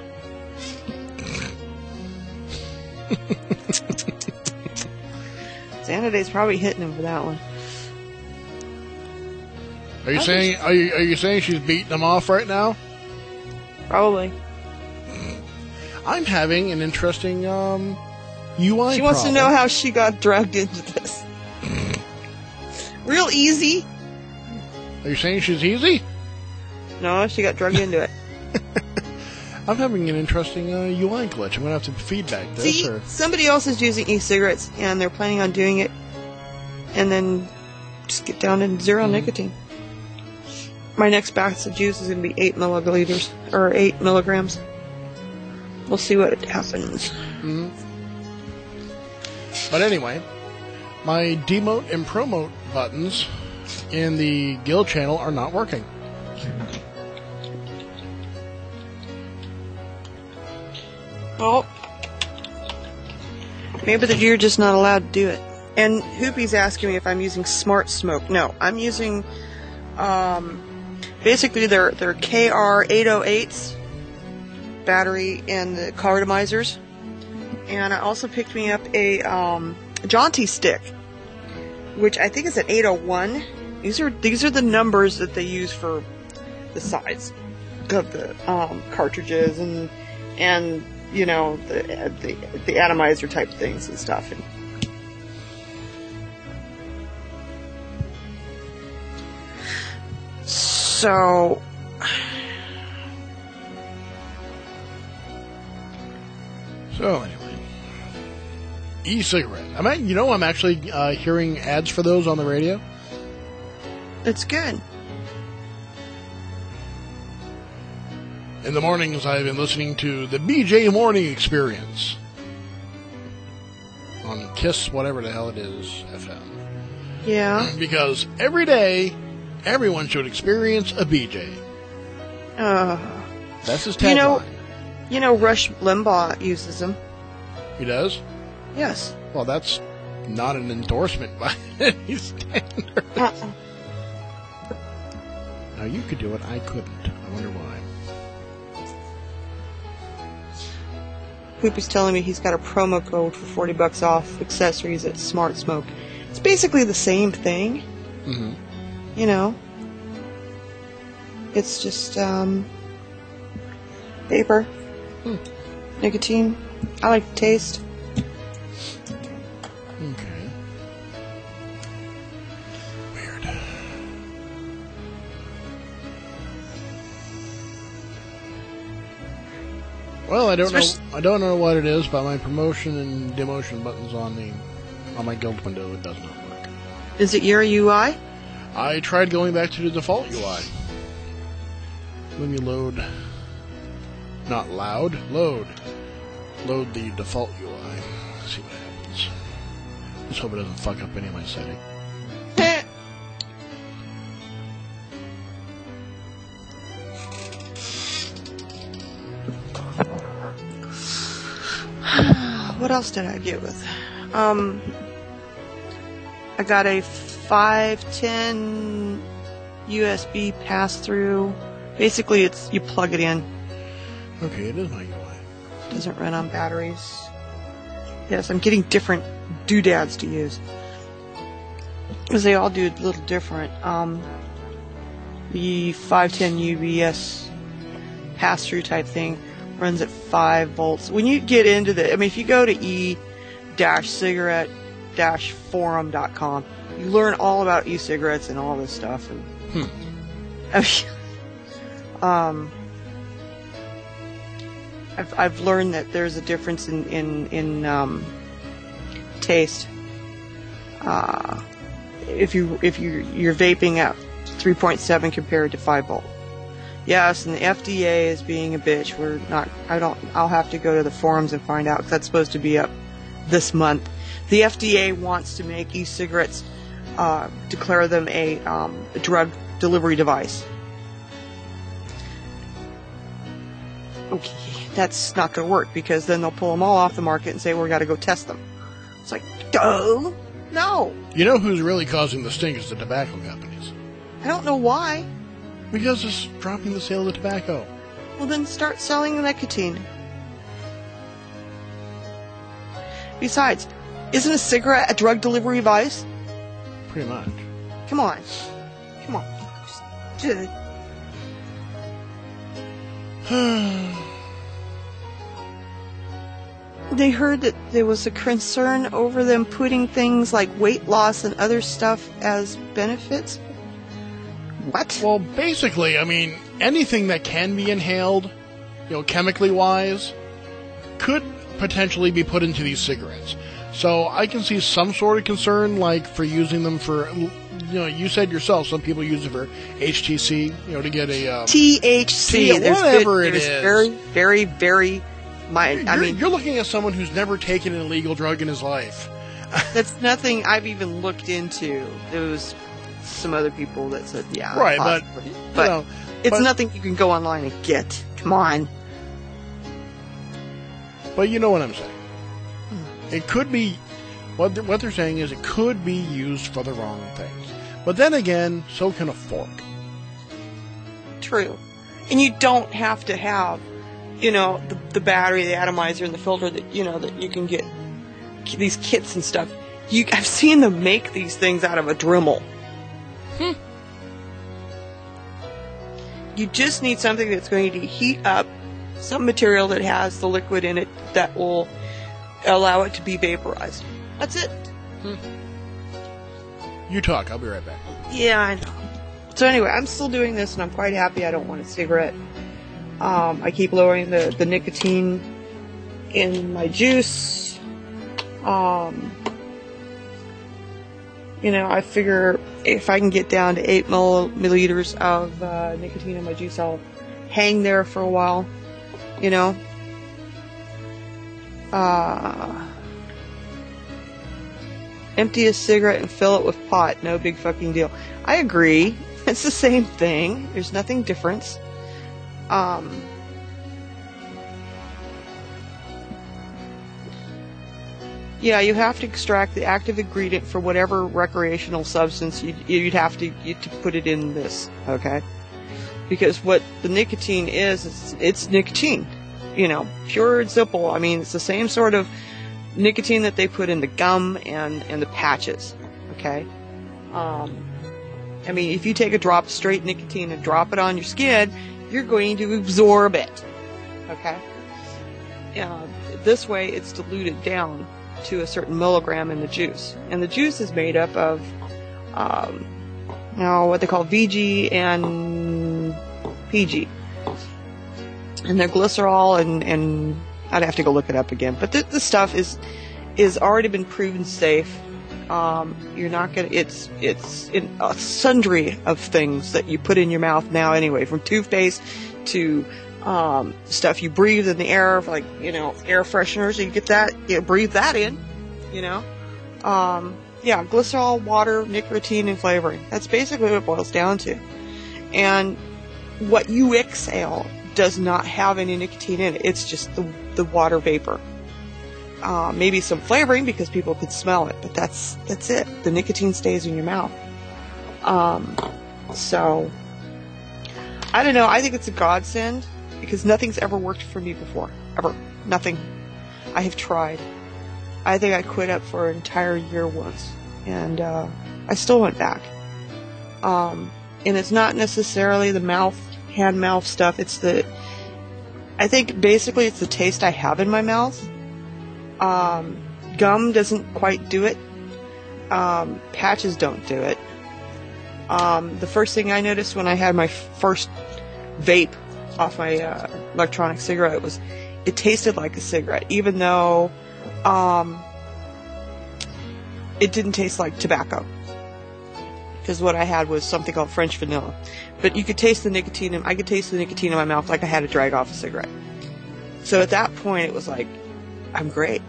Xanadi's probably hitting him for that one. Are you saying she's beating him off right now? Probably. I'm having an interesting UI She wants to know how she got dragged into this. Real easy. Are you saying she's easy? No, she got dragged into it. I'm having an interesting UI glitch. I'm going to have to feedback this. See, somebody else is using e-cigarettes, and they're planning on doing it, and then just get down to 0 nicotine. My next batch of juice is going to be 8 milliliters, or 8 milligrams. We'll see what happens. Mm-hmm. But anyway, my demote and promote buttons in the guild channel are not working. Well, maybe that you're just not allowed to do it. And Hoopy's asking me if I'm using Smart Smoke. No, I'm using, basically they're KR808s, battery and the cartomizers. And I also picked me up a Jaunty stick, which I think is an 801. These are the numbers that they use for the size of the cartridges and you know the atomizer type things and stuff. So anyway, e-cigarette. I'm actually hearing ads for those on the radio. It's good. In the mornings, I've been listening to the BJ Morning Experience on KISS, whatever the hell it is, FM. Yeah. Because every day, everyone should experience a BJ. That's his tagline. You know, Rush Limbaugh uses them. He does? Yes. Well, that's not an endorsement by any standard. Now, you could do it, I couldn't. I wonder why. Poopy's telling me he's got a promo code for $40 off accessories at Smart Smoke. It's basically the same thing. Mm-hmm. You know. It's just, vapor. Nicotine. I like the taste. Okay. Weird. Well, I don't know what it is, but my promotion and demotion buttons on my guild window, it does not work. Is it your UI? I tried going back to the default UI. Let me load. Not loud. Load the default UI. Let's see what happens. Let's hope it doesn't fuck up any of my settings. What else did I get with? I got a 510 USB pass-through. Basically, you plug it in. Okay, it is my UI. Doesn't run on batteries. Yes, I'm getting different doodads to use. Because they all do a little different. The 510 UBS pass-through type thing runs at 5 volts. When you get into if you go to e-cigarette-forum.com, you learn all about e-cigarettes and all this stuff. And, I've learned that there's a difference in taste. If you're vaping at 3.7 compared to 5 volt. Yes, and the FDA is being a bitch. I'll have to go to the forums and find out, because that's supposed to be up this month. The FDA wants to make e-cigarettes, declare them a drug delivery device. Okay, that's not going to work, because then they'll pull them all off the market and say, we got to go test them. It's like, duh, no. You know who's really causing the stink is the tobacco companies. I don't know why. Because it's dropping the sale of the tobacco. Well, then start selling the nicotine. Besides, isn't a cigarette a drug delivery device? Pretty much. Come on. They heard that there was a concern over them putting things like weight loss and other stuff as benefits. What? Well, basically, I mean, anything that can be inhaled, chemically wise, could potentially be put into these cigarettes. So I can see some sort of concern, like for using them for, you said yourself, some people use it for HTC, to get a THC, whatever it is. Very, very, very. You're looking at someone who's never taken an illegal drug in his life. That's nothing I've even looked into. There was some other people that said, yeah, right, possibly. but it's nothing you can go online and get. Come on. But you know what I'm saying. It could be, what they're saying is it could be used for the wrong things. But then again, so can a fork. True. And you don't have to have, the battery, the atomizer, and the filter that you can get these kits and stuff. I've seen them make these things out of a Dremel. You just need something that's going to heat up some material that has the liquid in it that will allow it to be vaporized. That's it. You talk. I'll be right back. Yeah, I know. So anyway, I'm still doing this, and I'm quite happy. I don't want a cigarette. I keep lowering the nicotine in my juice. I figure if I can get down to 8 milliliters of nicotine in my juice, I'll hang there for a while. Empty a cigarette and fill it with pot. No big fucking deal. I agree. It's the same thing. There's nothing different. Yeah, you have to extract the active ingredient for whatever recreational substance you'd have to put it in this, okay? Because what the nicotine is it's nicotine. Pure and simple. I mean, it's the same sort of nicotine that they put in the gum and the patches, okay? If you take a drop of straight nicotine and drop it on your skin, you're going to absorb it, okay? This way, it's diluted down to a certain milligram in the juice. And the juice is made up of, what they call VG and PG. And they're glycerol and I'd have to go look it up again. But this stuff is already been proven safe. You're not gonna. It's in a sundry of things that you put in your mouth now anyway, from toothpaste to stuff you breathe in the air, like air fresheners. So you get that, breathe that in. Glycerol, water, nicotine, and flavoring. That's basically what it boils down to. And what you exhale does not have any nicotine in it. It's just the water vapor. Maybe some flavoring because people could smell it, but that's it. The nicotine stays in your mouth. So I don't know. I think it's a godsend because nothing's ever worked for me before. Ever. Nothing. I have tried. I think I quit up for an entire year once, and I still went back. And it's not necessarily the hand-mouth stuff. I think basically it's the taste I have in my mouth. Gum doesn't quite do it. Patches don't do it. The first thing I noticed when I had my first vape off my electronic cigarette was it tasted like a cigarette, even though it didn't taste like tobacco. Because what I had was something called French vanilla. But you could taste the nicotine, and I could taste the nicotine in my mouth like I had to drag off a cigarette. So at that point, it was like, I'm great.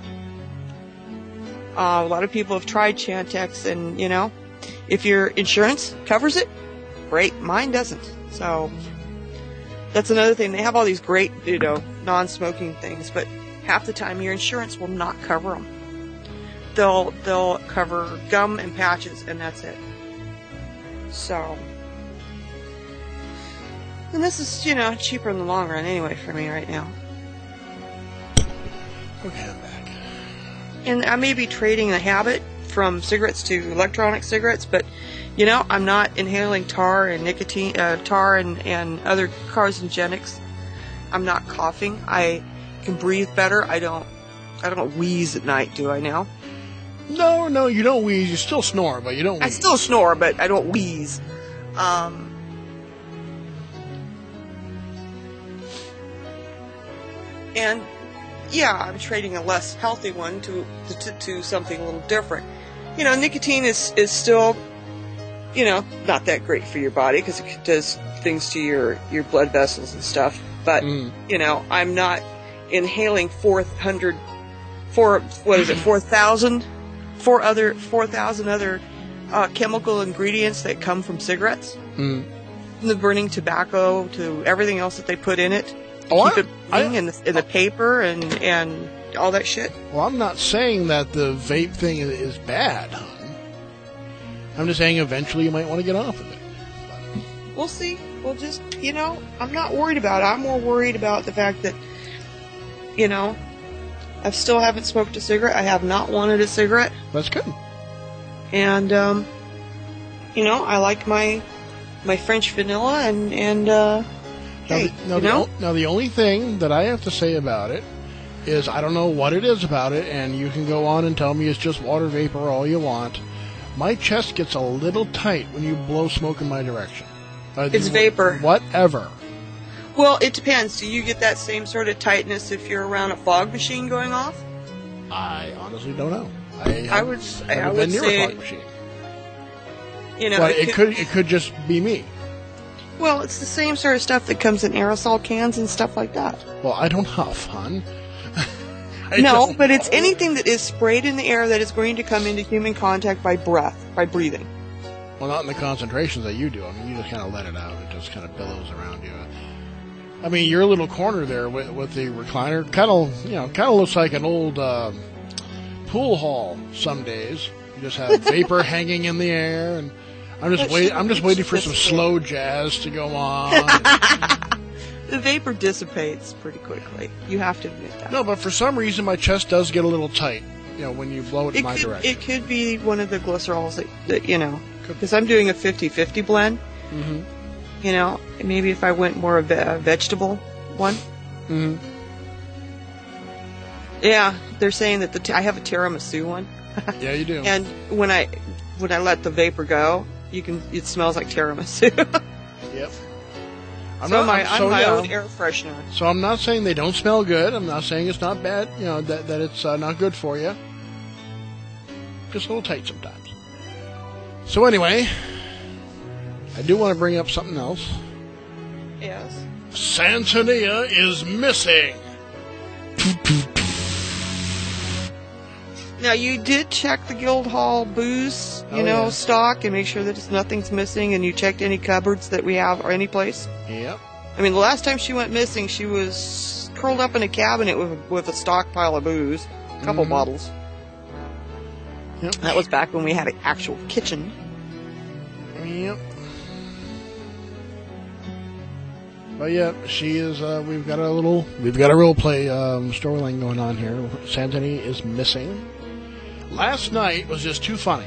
A lot of people have tried Chantix, and, if your insurance covers it, great. Mine doesn't. So that's another thing. They have all these great, non-smoking things, but half the time your insurance will not cover them. They'll cover gum and patches, and that's it. So, and this is, cheaper in the long run anyway for me right now. Okay, I'm back. And I may be trading the habit from cigarettes to electronic cigarettes, but, You know, I'm not inhaling tar and nicotine, tar and other carcinogenics. I'm not coughing. I can breathe better. I don't wheeze at night, do I now? No, you don't wheeze. You still snore, but you don't wheeze. I still snore, but I don't wheeze. And yeah, I'm trading a less healthy one to something a little different. You know, nicotine is still, you know, not that great for your body because it does things to your blood vessels and stuff. But you know, I'm not inhaling 4,000 other chemical ingredients that come from cigarettes. From the burning tobacco to everything else that they put in it. Keep it in the paper and all that shit. Well, I'm not saying that the vape thing is bad, hon. I'm just saying eventually you might want to get off of it. We'll see. We'll just, you know, I'm not worried about it. I'm more worried about the fact that, you know, I still haven't smoked a cigarette. I have not wanted a cigarette. That's good. And, you know, I like my French vanilla and Now, the only thing that I have to say about it is I don't know what it is about it, and you can go on and tell me it's just water vapor all you want. My chest gets a little tight when you blow smoke in my direction. It's vapor. Whatever. Well, it depends. Do you get that same sort of tightness if you're around a fog machine going off? I honestly don't know. I would say, near a fog machine. You know, but it could just be me. Well, it's the same sort of stuff that comes in aerosol cans and stuff like that. Well, I don't huff, hon. No, but it's anything that is sprayed in the air that is going to come into human contact by breath, by breathing. Well, not in the concentrations that you do. I mean, you just kind of let it out. It just kind of billows around you. I mean, your little corner there with the recliner kind of looks like an old pool hall some days. You just have vapor hanging in the air, and I'm just waiting for some slow jazz to go on. The vapor dissipates pretty quickly. You have to admit that. No, but for some reason my chest does get a little tight. You know, when you blow it in my direction. It could be one of the glycerols that you know, because I'm doing a 50-50 blend. Mm-hmm. You know, maybe if I went more of a vegetable one. Mm-hmm. Yeah, they're saying that I have a tiramisu one. Yeah, you do. And when I let the vapor go, it smells like tiramisu. Yep. I'm my own air freshener. So I'm not saying they don't smell good. I'm not saying it's not bad. You know that it's not good for you. Just a little tight sometimes. So anyway, I do want to bring up something else. Yes. Sansonia is missing. Now, you did check the Guildhall booze, stock, and make sure that nothing's missing, and you checked any cupboards that we have or any place? Yep. I mean, the last time she went missing, she was curled up in a cabinet with a stockpile of booze, a couple bottles. Yep. That was back when we had an actual kitchen. Yep. But yeah, she is. We've got a role play storyline going on here. Sansonia is missing. Last night was just too funny.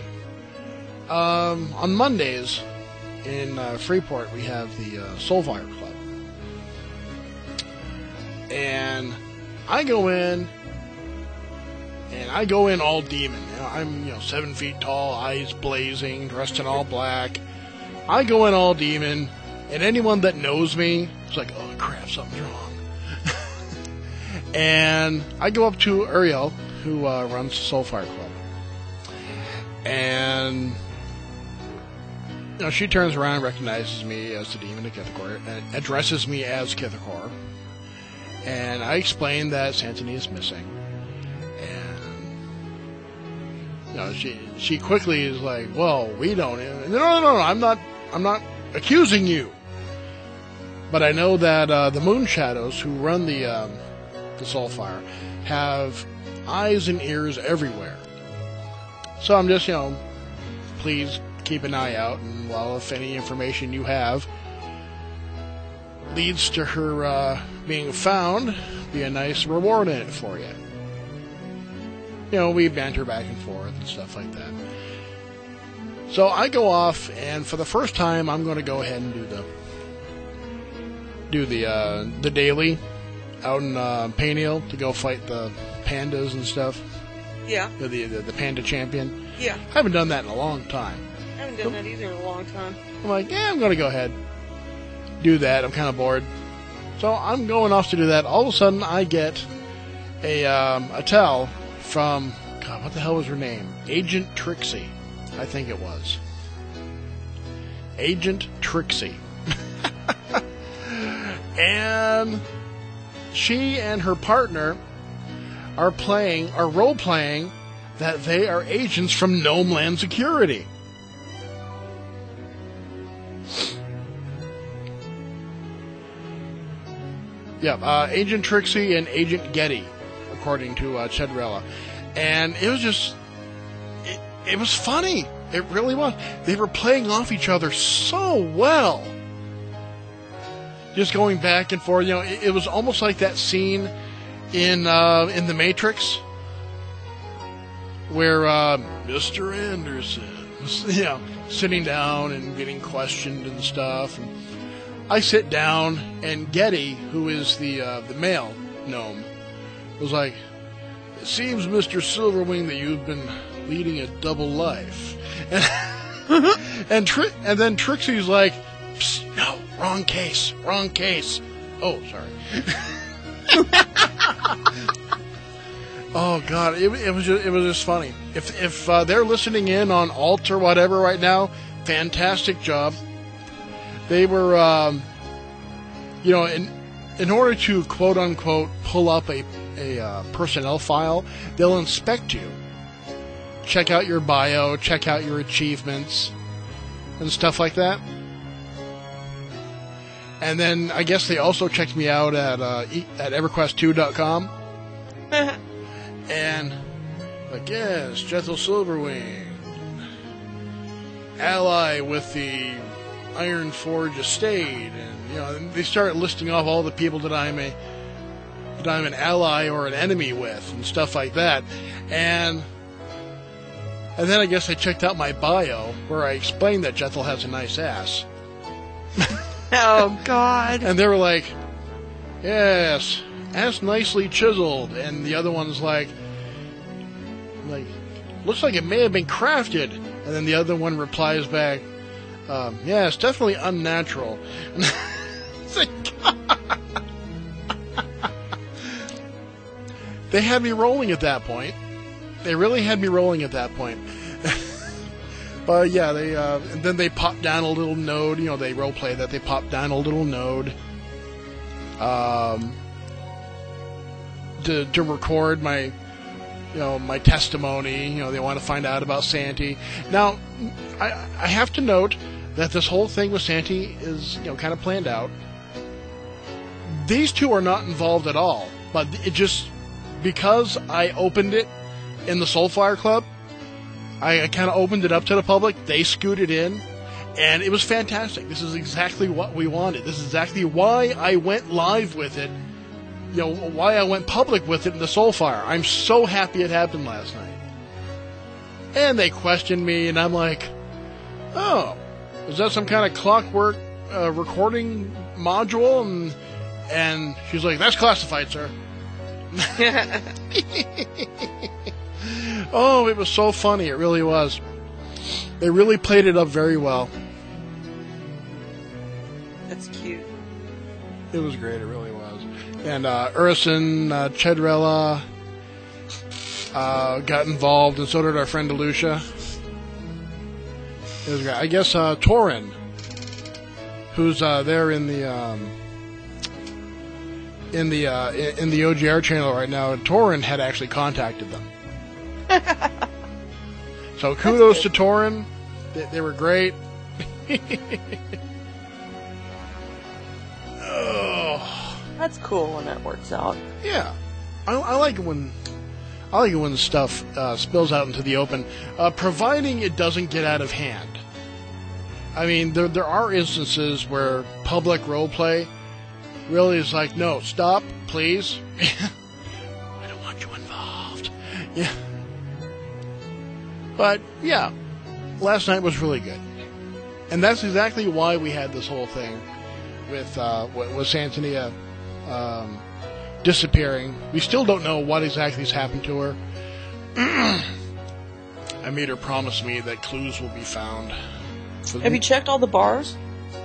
On Mondays in Freeport, we have the Soulfire Club, and I go in all demon. You know, I'm 7 feet tall, eyes blazing, dressed in all black. I go in all demon. And anyone that knows me is like, oh crap, something's wrong. And I go up to Uriel, who runs the Soulfire Club. And she turns around and recognizes me as the demon of Kithakor and addresses me as Kithakor. And I explain that Sansonia is missing. And she quickly is like, well, we don't. No, I'm not accusing you. But I know that the Moon Shadows, who run the Soulfire, have eyes and ears everywhere. So I'm just, please keep an eye out, and if any information you have leads to her being found, be a nice reward in it for you. We banter back and forth and stuff like that. So I go off, and for the first time, I'm going to go ahead and do the daily out in Pain Hill to go fight the pandas and stuff. Yeah. The panda champion. Yeah. I haven't done that in a long time. I haven't done that either in a long time. I'm like, yeah, I'm going to go ahead, do that. I'm kind of bored. So I'm going off to do that. All of a sudden, I get a tell from, God, what the hell was her name? Agent Trixie, I think it was. Agent Trixie. And she and her partner are role-playing that they are agents from Gnome Land Security. Yeah, Agent Trixie and Agent Getty, according to Chedrella. And it was just... It was funny. It really was. They were playing off each other so well. Just going back and forth. You know, it was almost like that scene in The Matrix where Mr. Anderson was, you know, sitting down and getting questioned and stuff. And I sit down, and Getty, who is the male gnome, was like, "It seems, Mr. Silverwing, that you've been leading a double life." And then Trixie's like, "Psst, no, wrong case. Oh, sorry." Oh God, it was just funny. If they're listening in on Alt or whatever right now, fantastic job. They were, you know, in order to quote unquote pull up a personnel file, they'll inspect you, check out your bio, check out your achievements, and stuff like that. And then I guess they also checked me out at EverQuest2.com. And like, yes, Jethel Silverwing, ally with the Ironforge estate, and you know, they start listing off all the people that I'm an ally or an enemy with, and stuff like that. And then I guess I checked out my bio, where I explained that Jethel has a nice ass. Oh, God. And they were like, yes, ass nicely chiseled. And the other one's like, looks like it may have been crafted. And then the other one replies back, yeah, it's definitely unnatural. It's like, they had me rolling at that point. They really had me rolling at that point. But yeah, and then they popped down a little node. You know, they roleplay that they popped down a little node to record my, you know, my testimony. You know, they want to find out about Santy. Now, I have to note that this whole thing with Santy is, you know, kind of planned out. These two are not involved at all, but it just, because I opened it in the Soulfire Club, I kind of opened it up to the public. They scooted in, and it was fantastic. This is exactly what we wanted. This is exactly why I went live with it, you know, why I went public with it in the Soulfire. I'm so happy it happened last night. And they questioned me, and I'm like, oh, is that some kind of clockwork recording module? And she's like, that's classified, sir. Oh, it was so funny. It really was. They really played it up very well. That's cute. It was great. It really was. And Urison, Chedrella got involved, and so did our friend Delucia. It was great. I guess Torin, who's there in the OGR channel right now, Torin had actually contacted them. So kudos to Torin. They were great. Oh. That's cool when that works out. Yeah, I like it when stuff spills out into the open, providing it doesn't get out of hand. I mean, there are instances where public roleplay really is like, no, stop, please. I don't want you involved. Yeah. But, yeah, last night was really good. And that's exactly why we had this whole thing with Santonia disappearing. We still don't know what exactly has happened to her. I made her promise me that clues will be found. Have you checked all the bars?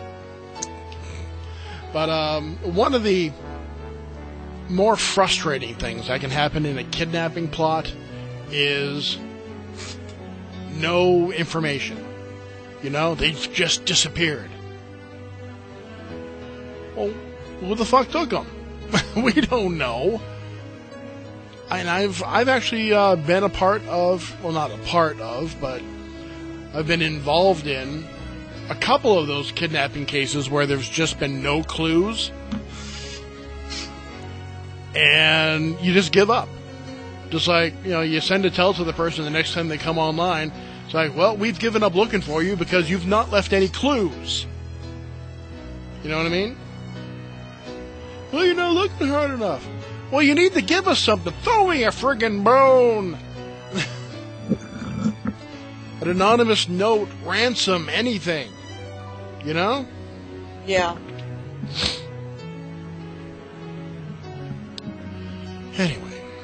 But one of the more frustrating things that can happen in a kidnapping plot is no information. You know, they just disappeared. Well, who the fuck took them? We don't know. And I've actually been a part of, well, not a part of, but I've been involved in a couple of those kidnapping cases where there's just been no clues. And you just give up. Just like, you know, you send a tell to the person the next time they come online. It's like, well, we've given up looking for you because you've not left any clues. You know what I mean? Well, you're not looking hard enough. Well, you need to give us something. Throw me a friggin' bone. An anonymous note, ransom, anything. You know? Yeah. Anyway.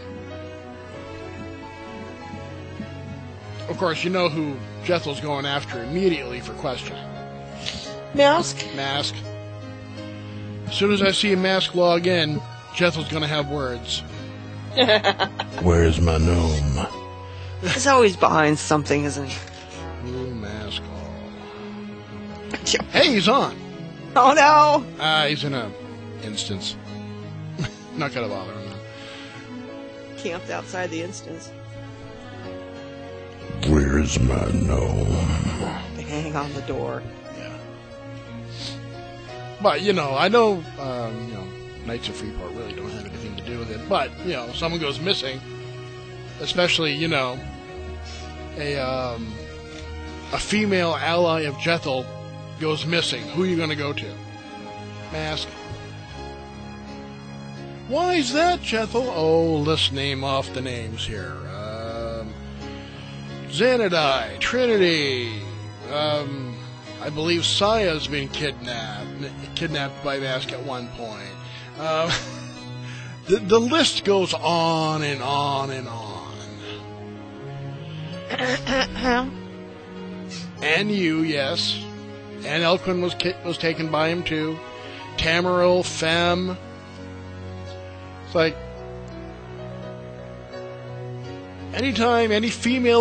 Of course, you know who Jethel's going after immediately for questioning. Mask? Mask. As soon as I see a Mask log in, Jethel's going to have words. Where's my gnome? He's always behind something, isn't he? Ooh, Mask. Hey, he's on. Oh, no. He's in a instance. Not going to bother him. Camped outside the instance. Where's my gnome? They hang on the door. Yeah. But, you know, I know, you know, Knights of Freeport really don't have anything to do with it. But, you know, if someone goes missing, especially, you know, a female ally of Jethel goes missing, who are you going to go to? Mask. Why is that, Jethel? Oh, let's name off the names here. Xanadai, Trinity, I believe Saya's been kidnapped by Mask at one point. The list goes on and on and on. And you, yes. And Elquin was taken by him too. Tamaril, Fem. It's like, anytime any female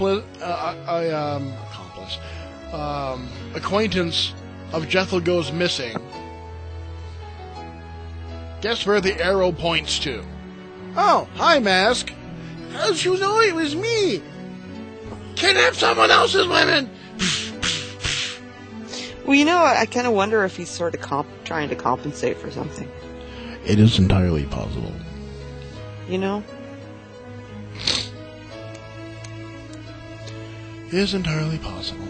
acquaintance of Jethel goes missing, guess where the arrow points to? Oh, hi, Mask. How'd you know it was me? Kidnap someone else's women! Well, you know, I kind of wonder if he's sort of trying to compensate for something. It is entirely possible. You know? It is entirely possible.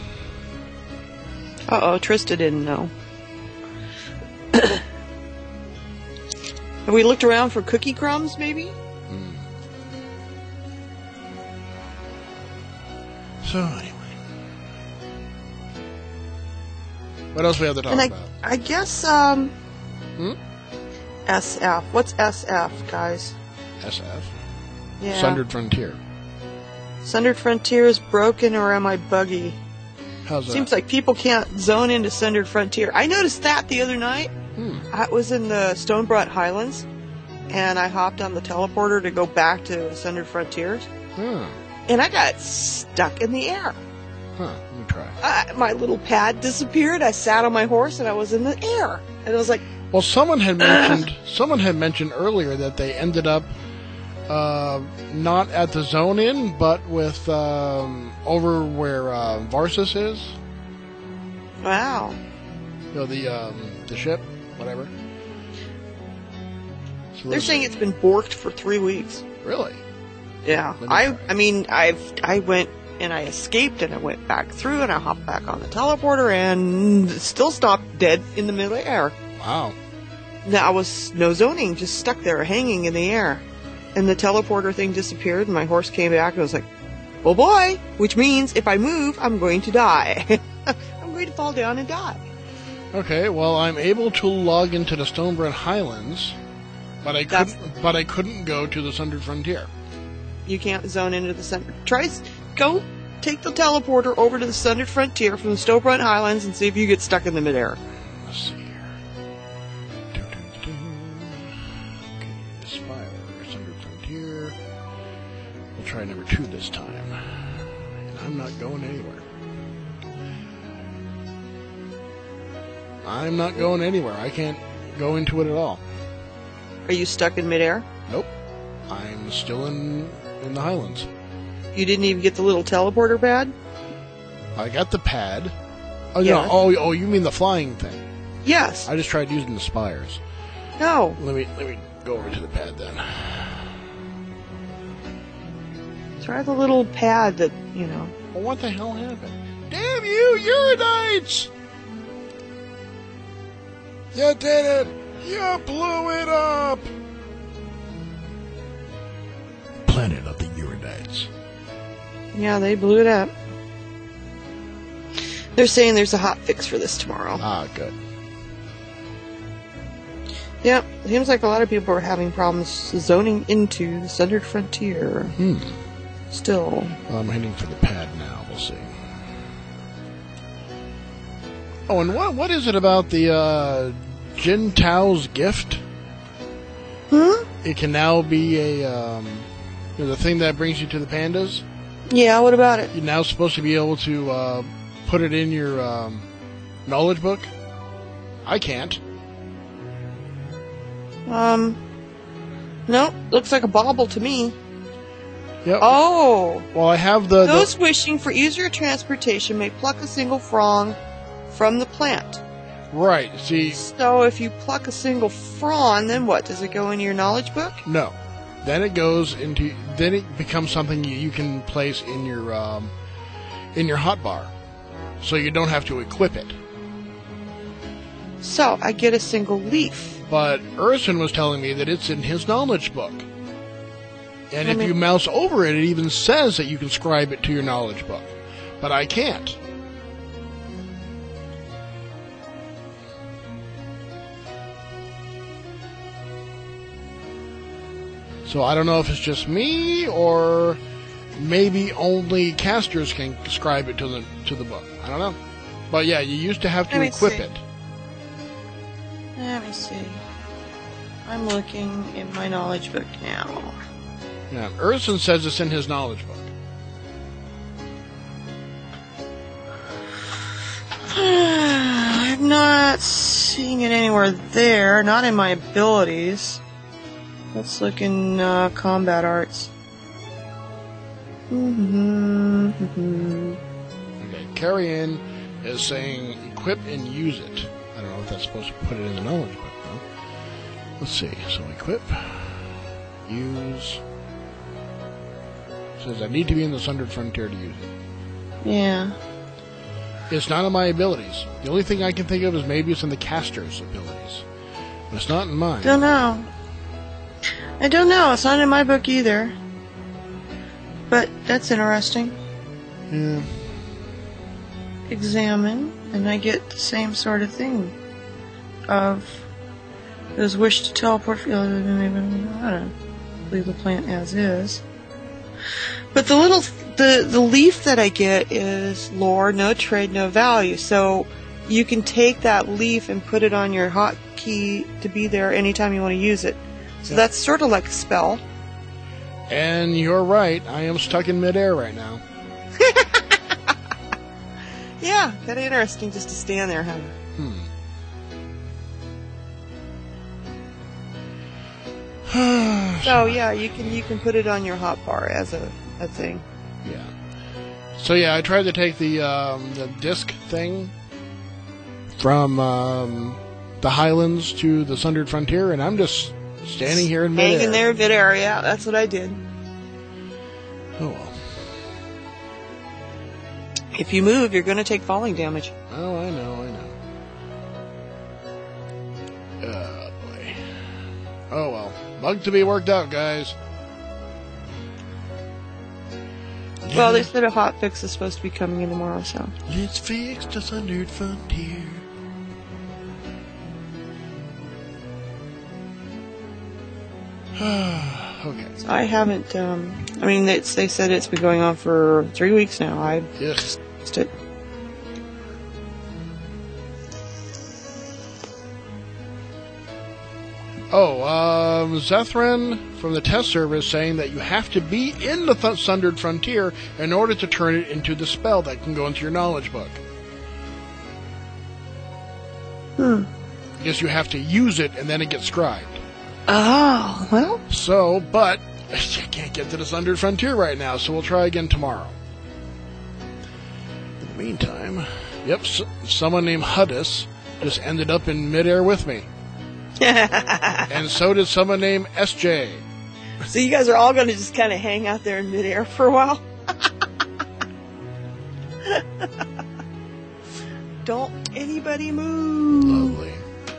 Uh-oh, Trista didn't know. Have we looked around for cookie crumbs, maybe? So, anyway. What else we have to talk about? I guess, SF. What's SF, guys? SF? Yeah. Sundered Frontier. Sundered Frontier is broken or am I buggy? How's that? Seems like people can't zone into Sundered Frontier. I noticed that the other night. I was in the Stonebrunt Highlands, and I hopped on the teleporter to go back to Sundered Frontiers. And I got stuck in the air. Let me try. My little pad disappeared. I sat on my horse, and I was in the air. And I was like... Well, someone had mentioned earlier that they ended up not at the Zone Inn, but with over where Varsus is. Wow. You know, the ship, whatever. So they're saying it's been borked for 3 weeks. Really? Yeah. I went and I escaped and I went back through and I hopped back on the teleporter and still stopped dead in the middle of the air. Wow. Now I was no zoning, just stuck there hanging in the air. And the teleporter thing disappeared and my horse came back and I was like, oh boy, which means if I move, I'm going to die. I'm going to fall down and die. Okay, well, I'm able to log into the Stonebrand Highlands, but I couldn't go to the Sundered Frontier. You can't zone into the center. Go take the teleporter over to the Sundered Frontier from the Stonebrand Highlands and see if you get stuck in the midair. Let's see here. Okay, Spire, Sundered Frontier. We'll try number 2 this time. And I'm not going anywhere. I'm not going anywhere. I can't go into it at all. Are you stuck in midair? Nope. I'm still in the Highlands. You didn't even get the little teleporter pad? I got the pad. Oh, Yeah. no. Oh, you mean the flying thing? Yes. I just tried using the spires. No. Let me go over to the pad then. Try the little pad that, you know. Well, what the hell happened? Damn you, Uranites! You did it! You blew it up! Planet of the Uranites. Yeah, they blew it up. They're saying there's a hot fix for this tomorrow. Ah, good. Yep, seems like a lot of people are having problems zoning into the Sundered Frontier. Still. Well, I'm heading for the pad now. We'll see. Oh, and what is it about the Jin Tao's gift? It can now be a the thing that brings you to the pandas. Yeah, what about it? You're now supposed to be able to put it in your knowledge book. I can't. Nope, looks like a bauble to me. Yep. Oh! Well, I have Those wishing for easier transportation may pluck a single frond from the plant. Right, see... So if you pluck a single frond, then what? Does it go into your knowledge book? No. Then it goes into... Then it becomes something you can place in your hotbar. So you don't have to equip it. So, I get a single leaf. But Urson was telling me that it's in his knowledge book. And if you mouse over it, it even says that you can scribe it to your knowledge book. But I can't. So I don't know if it's just me, or maybe only casters can scribe it to the book. I don't know. But yeah, you used to have to equip it. Let me see. I'm looking in my knowledge book now. Yeah, Urson says it's in his knowledge book. I'm not seeing it anywhere there. Not in my abilities. Let's look in combat arts. Okay, Carrion is saying equip and use it. I don't know if that's supposed to put it in the knowledge book, though. Let's see. So equip, use. It says I need to be in the Sundered Frontier to use it. Yeah. It's not in my abilities. The only thing I can think of is maybe it's in the caster's abilities. But it's not in mine. Don't know. I don't know. It's not in my book either. But that's interesting. Yeah. Examine, and I get the same sort of thing. Of those wish to teleport. I don't leave the plant as is. But the little the leaf that I get is lore, no trade, no value. So you can take that leaf and put it on your hotkey to be there anytime you want to use it. So that's sort of like a spell. And you're right. I am stuck in midair right now. Yeah, kind of interesting just to stand there, huh? So yeah, you can put it on your hotbar as a thing. Yeah. So yeah, I tried to take the disc thing from the Highlands to the Sundered Frontier, and I'm just standing here in midair. Hanging there in midair, yeah, that's what I did. Oh well. If you move, you're going to take falling damage. Oh, I know. Oh boy. Oh well. Bug to be worked out, guys. Well, they said a hot fix is supposed to be coming in tomorrow, so. Let's fix the Sundered Frontier. Okay. So I haven't, I mean, they said it's been going on for 3 weeks now. I Yes. missed it. Zethran from the test server is saying that you have to be in the Sundered Frontier in order to turn it into the spell that can go into your knowledge book. I guess you have to use it and then it gets scribed. Oh, well. So, but I can't get to the Sundered Frontier right now, so we'll try again tomorrow. In the meantime, yep, someone named Huddis just ended up in midair with me. And so did someone named SJ. So you guys are all going to just kind of hang out there in midair for a while? Don't anybody move. Lovely.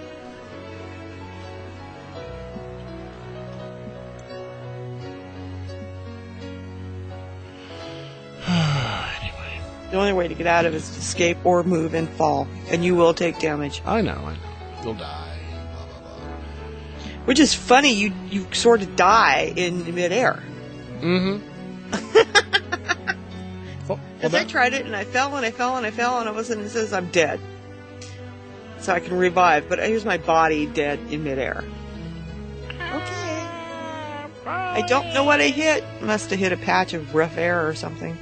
Anyway. The only way to get out of it is to escape or move and fall. And you will take damage. I know. You'll die. Blah, blah, blah. Which is funny, you sort of die in midair. Mm-hmm. Because I tried it and I fell and I fell and I fell and all of a sudden it says I'm dead. So I can revive, but here's my body dead in midair. Okay. I don't know what I hit. Must have hit a patch of rough air or something.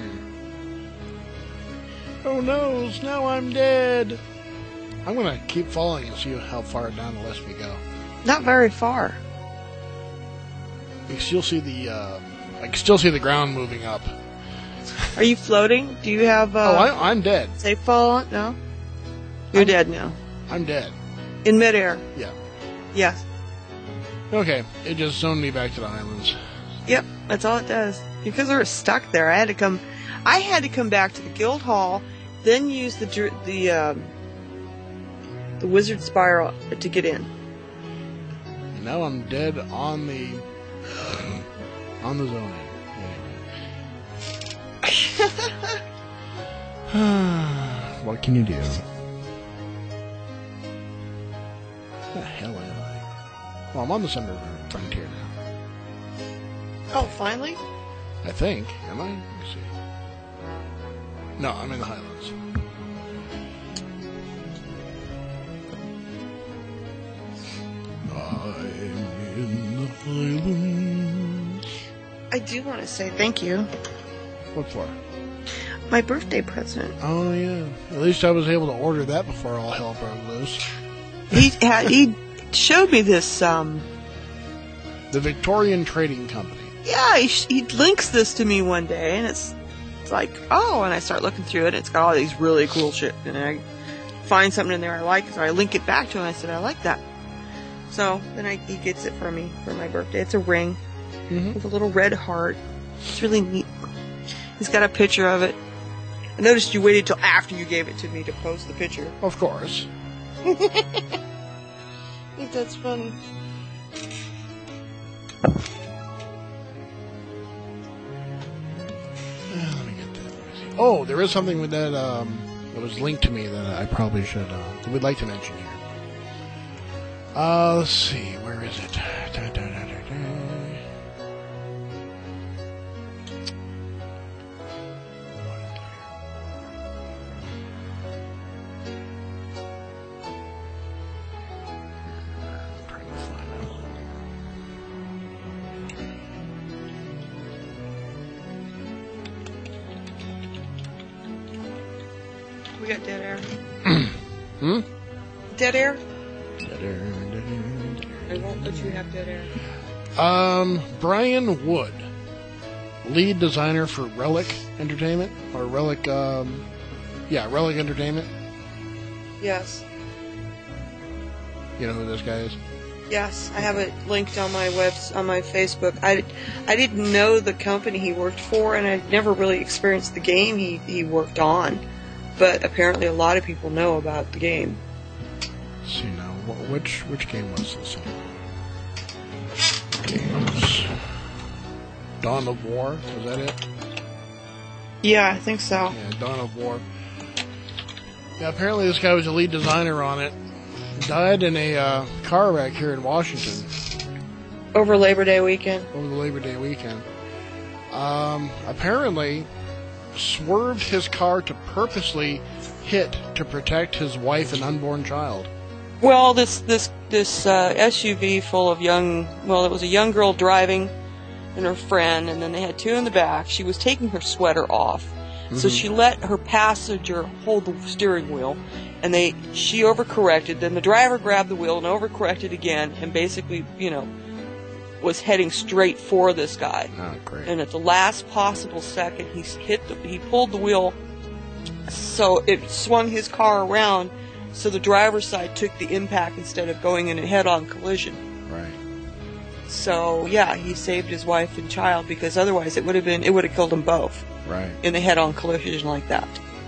Oh no, now I'm dead. I'm going to keep following and see how far down the list we go. Not very far. You still see the, I can still see the ground moving up. Are you floating? Do you have, I'm dead. safe fall on? No? You're dead now. I'm dead. In midair? Yeah. Yes. Okay, it just zoned me back to the islands. Yep, that's all it does. Because we were stuck there, I had to come back to the guild hall, then use the wizard spiral to get in. And now I'm dead on the zoning. What can you do? What the hell am I? Well, I'm on the Sundered Frontier now. Oh, finally? I think. Am I? Let me see. No, I'm in the Highlands. I'm in the Highlands. I do want to say thank you. What for? My birthday present. Oh, yeah. At least I was able to order that before all hell broke loose. He showed me this, The Victorian Trading Company. yeah, he links this to me one day, and it's like, oh, and I start looking through it, and it's got all these really cool shit, and I find something in there I like, so I link it back to him, and I said, I like that. So, then he gets it for me for my birthday. It's a ring with a little red heart. It's really neat. He's got a picture of it. I noticed you waited till after you gave it to me to post the picture. Of course. I think that's funny. Let me get that. Let me see. Oh, there is something with that that was linked to me that I probably would like to mention here. Let's see. Where is it? We got dead air. Hmm? Dead air? Dead air. I won't let you have dead air. Brian Wood, lead designer for Relic Entertainment, or Relic, Relic Entertainment. Yes. You know who this guy is? Yes, I have it linked on my on my Facebook. I didn't know the company he worked for, and I'd never really experienced the game he worked on. But apparently, a lot of people know about the game. Let's see now, which game was this? Games. Dawn of War, was that it? Yeah, I think so. Yeah, Dawn of War. Yeah, apparently this guy was the lead designer on it. Died in a car wreck here in Washington. Over Labor Day weekend. Over the Labor Day weekend. Apparently swerved his car to purposely hit to protect his wife and unborn child. Well, this SUV full of it was a young girl driving and her friend, and then they had two in the back. She was taking her sweater off, so she let her passenger hold the steering wheel, and she overcorrected. Then the driver grabbed the wheel and overcorrected again, and basically, was heading straight for this guy. Oh, great. And at the last possible second, he pulled the wheel, so it swung his car around, so the driver's side took the impact instead of going in a head-on collision. Right. So, yeah, he saved his wife and child, because otherwise it would have killed them both. Right. In a head-on collision like that.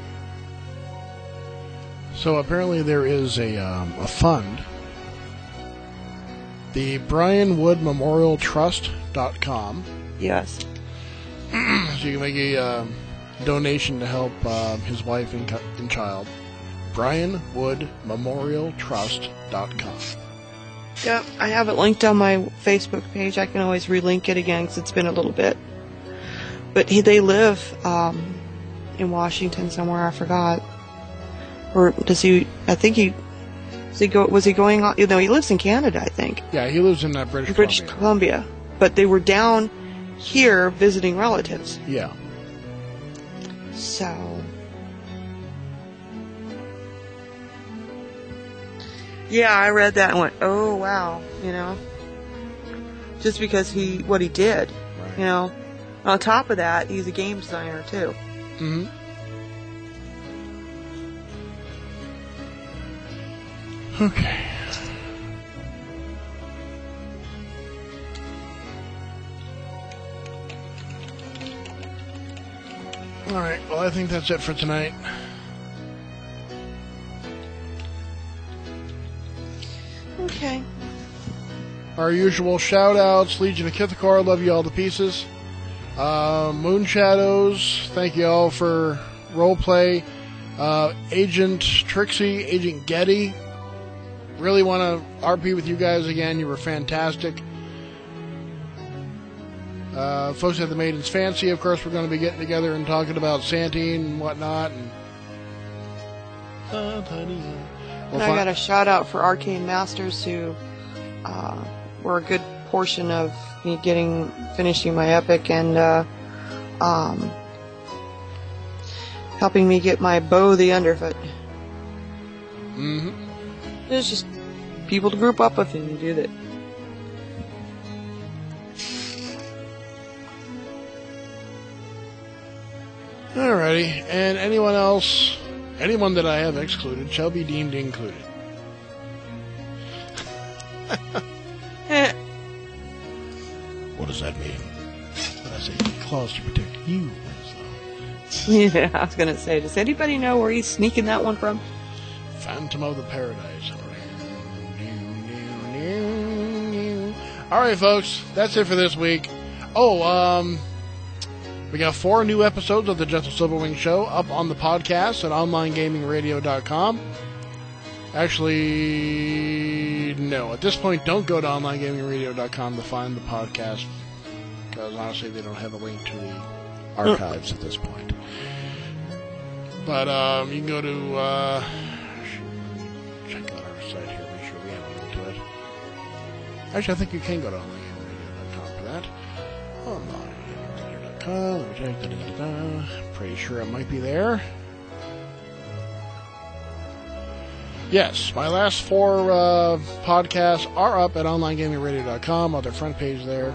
So apparently there is a fund, the Brian Wood Memorial Trust.com. Yes. So you can make a donation to help his wife and child. Brian Wood Memorial Trust.com. Yep, I have it linked on my Facebook page. I can always relink it again because it's been a little bit. But they live in Washington somewhere. I forgot. Or does he? I think he. Was he going on? He lives in Canada, I think. Yeah, he lives in British Columbia. But they were down here visiting relatives. Yeah. So. Yeah, I read that and went, oh, wow, Just because what he did, right. On top of that, he's a game designer, too. Mm-hmm. Okay. Alright, well, I think that's it for tonight. Okay. Our usual shout-outs, Legion of Kithakar, love you all to pieces. Moon Shadows, thank you all for roleplay. Agent Trixie, Agent Getty, really want to RP with you guys again. You were fantastic. Folks at the Maiden's Fancy, of course, we're going to be getting together and talking about Santine and whatnot. And I got a shout out for Arcane Masters, who were a good portion of me finishing my epic and helping me get my Bow the Underfoot. Mm-hmm. There's just people to group up with and do that. Alrighty, and anyone that I have excluded shall be deemed included. What does that mean? When I say claws to protect you, yeah, I was going to say, does anybody know where he's sneaking that one from? Phantom of the Paradise. Alright, folks, that's it for this week. We got 4 new episodes of the Gentle Silverwing Show up on the podcast at onlinegamingradio.com. Actually, no. At this point, don't go to onlinegamingradio.com to find the podcast, because honestly, they don't have a link to the archives at this point. But you can go to check out our site here, make sure we have a link to it. Actually, I think you can go to onlinegamingradio.com for that. Pretty sure it might be there. Yes, my last 4 podcasts are up at onlinegamingradio.com on their front page there.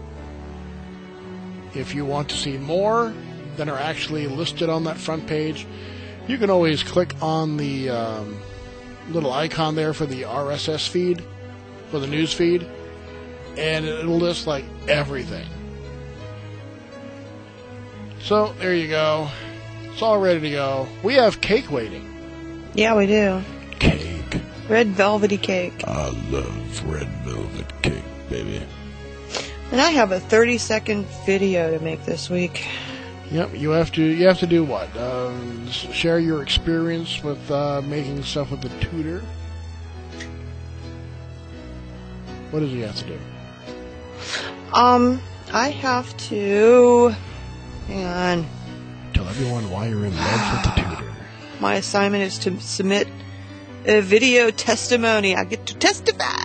If you want to see more than are actually listed on that front page, you can always click on the little icon there for the RSS feed, for the news feed, and it'll list like everything. So, there you go. It's all ready to go. We have cake waiting. Yeah, we do. Cake. Red velvety cake. I love red velvet cake, baby. And I have a 30-second video to make this week. Yep, you have to do what? Share your experience with making stuff with the tutor. What does he have to do? I have to... Hang on. Tell everyone why you're in love with the tutor. My assignment is to submit a video testimony. I get to testify.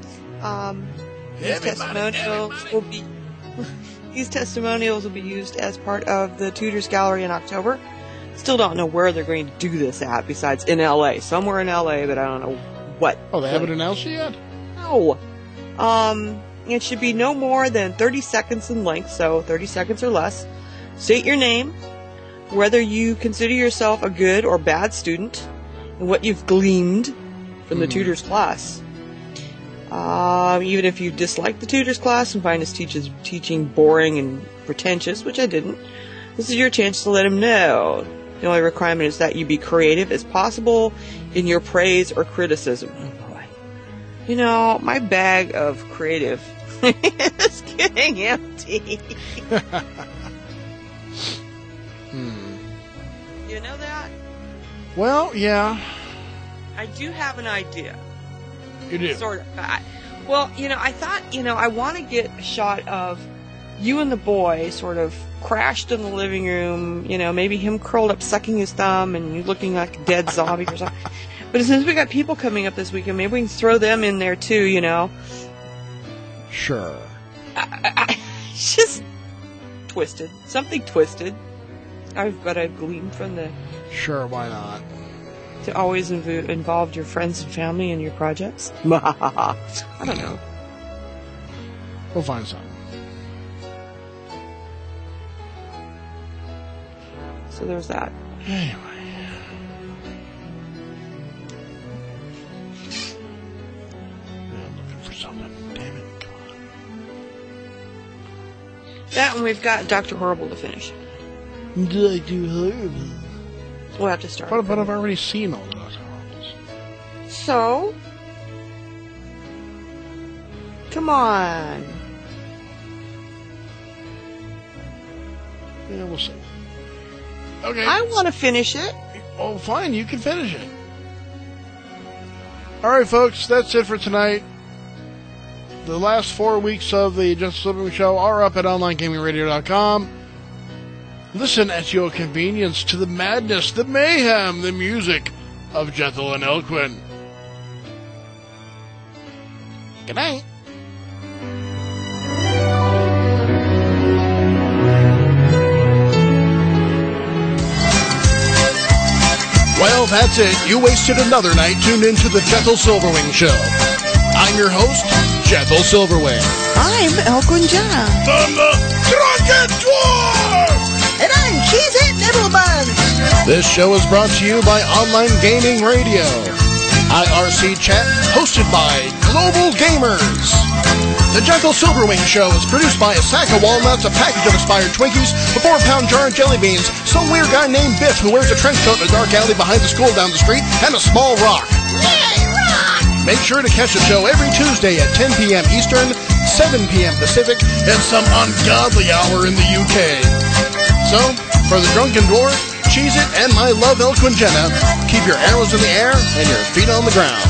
These testimonials will be used as part of the Tutors Gallery in October. Still don't know where they're going to do this at, besides in LA. Somewhere in LA, but I don't know what. Oh, they haven't announced it yet? No. It should be no more than 30 seconds in length, so 30 seconds or less. State your name, whether you consider yourself a good or bad student, and what you've gleaned from the tutor's class. Even if you dislike the tutor's class and find his teaching boring and pretentious, which I didn't, this is your chance to let him know. The only requirement is that you be creative as possible in your praise or criticism. Oh boy. You know, my bag of creative is getting empty. You know that? Well, yeah. I do have an idea. You do? Sort of. Well, I thought, I want to get a shot of you and the boy sort of crashed in the living room, maybe him curled up sucking his thumb and you looking like a dead zombie or something. But since we got people coming up this weekend, maybe we can throw them in there too, Sure. It's just twisted. Something twisted. But I've gleaned from the... Sure, why not? To always involve your friends and family in your projects? I don't know. We'll find something. So there's that. Anyway. I'm looking for something. Damn it, come on. That one we've got Dr. Horrible to finish. Dr. Horrible. We'll have to start. But I've already seen all the Dr. Horribles. So? Come on. Yeah, we'll see. Okay. I want to finish it. Oh, fine. You can finish it. All right, folks. That's it for tonight. The last 4 weeks of the Justice Silverwing Show are up at onlinegamingradio.com. Listen at your convenience to the madness, the mayhem, the music of Jethel and Elquin. Good night. Well, that's it. You wasted another night tuned into the Jethel Silverwing Show. I'm your host, Jethel Silverwing. I'm Elquin Jenna. I'm the Drunken Dwarf! And I'm Cheesehead Nibblebuns. This show is brought to you by Online Gaming Radio. IRC Chat, hosted by Global Gamers. The Jethel Silverwing Show is produced by a sack of walnuts, a package of expired Twinkies, a 4-pound jar of jelly beans, some weird guy named Biff who wears a trench coat in a dark alley behind the school down the street, and a small rock. Yay, rock! Make sure to catch the show every Tuesday at 10 p.m. Eastern, 7 p.m. Pacific, and some ungodly hour in the UK. So, for the Drunken Dwarf, Cheez-It, and my love Elquin Jenna, keep your arrows in the air and your feet on the ground.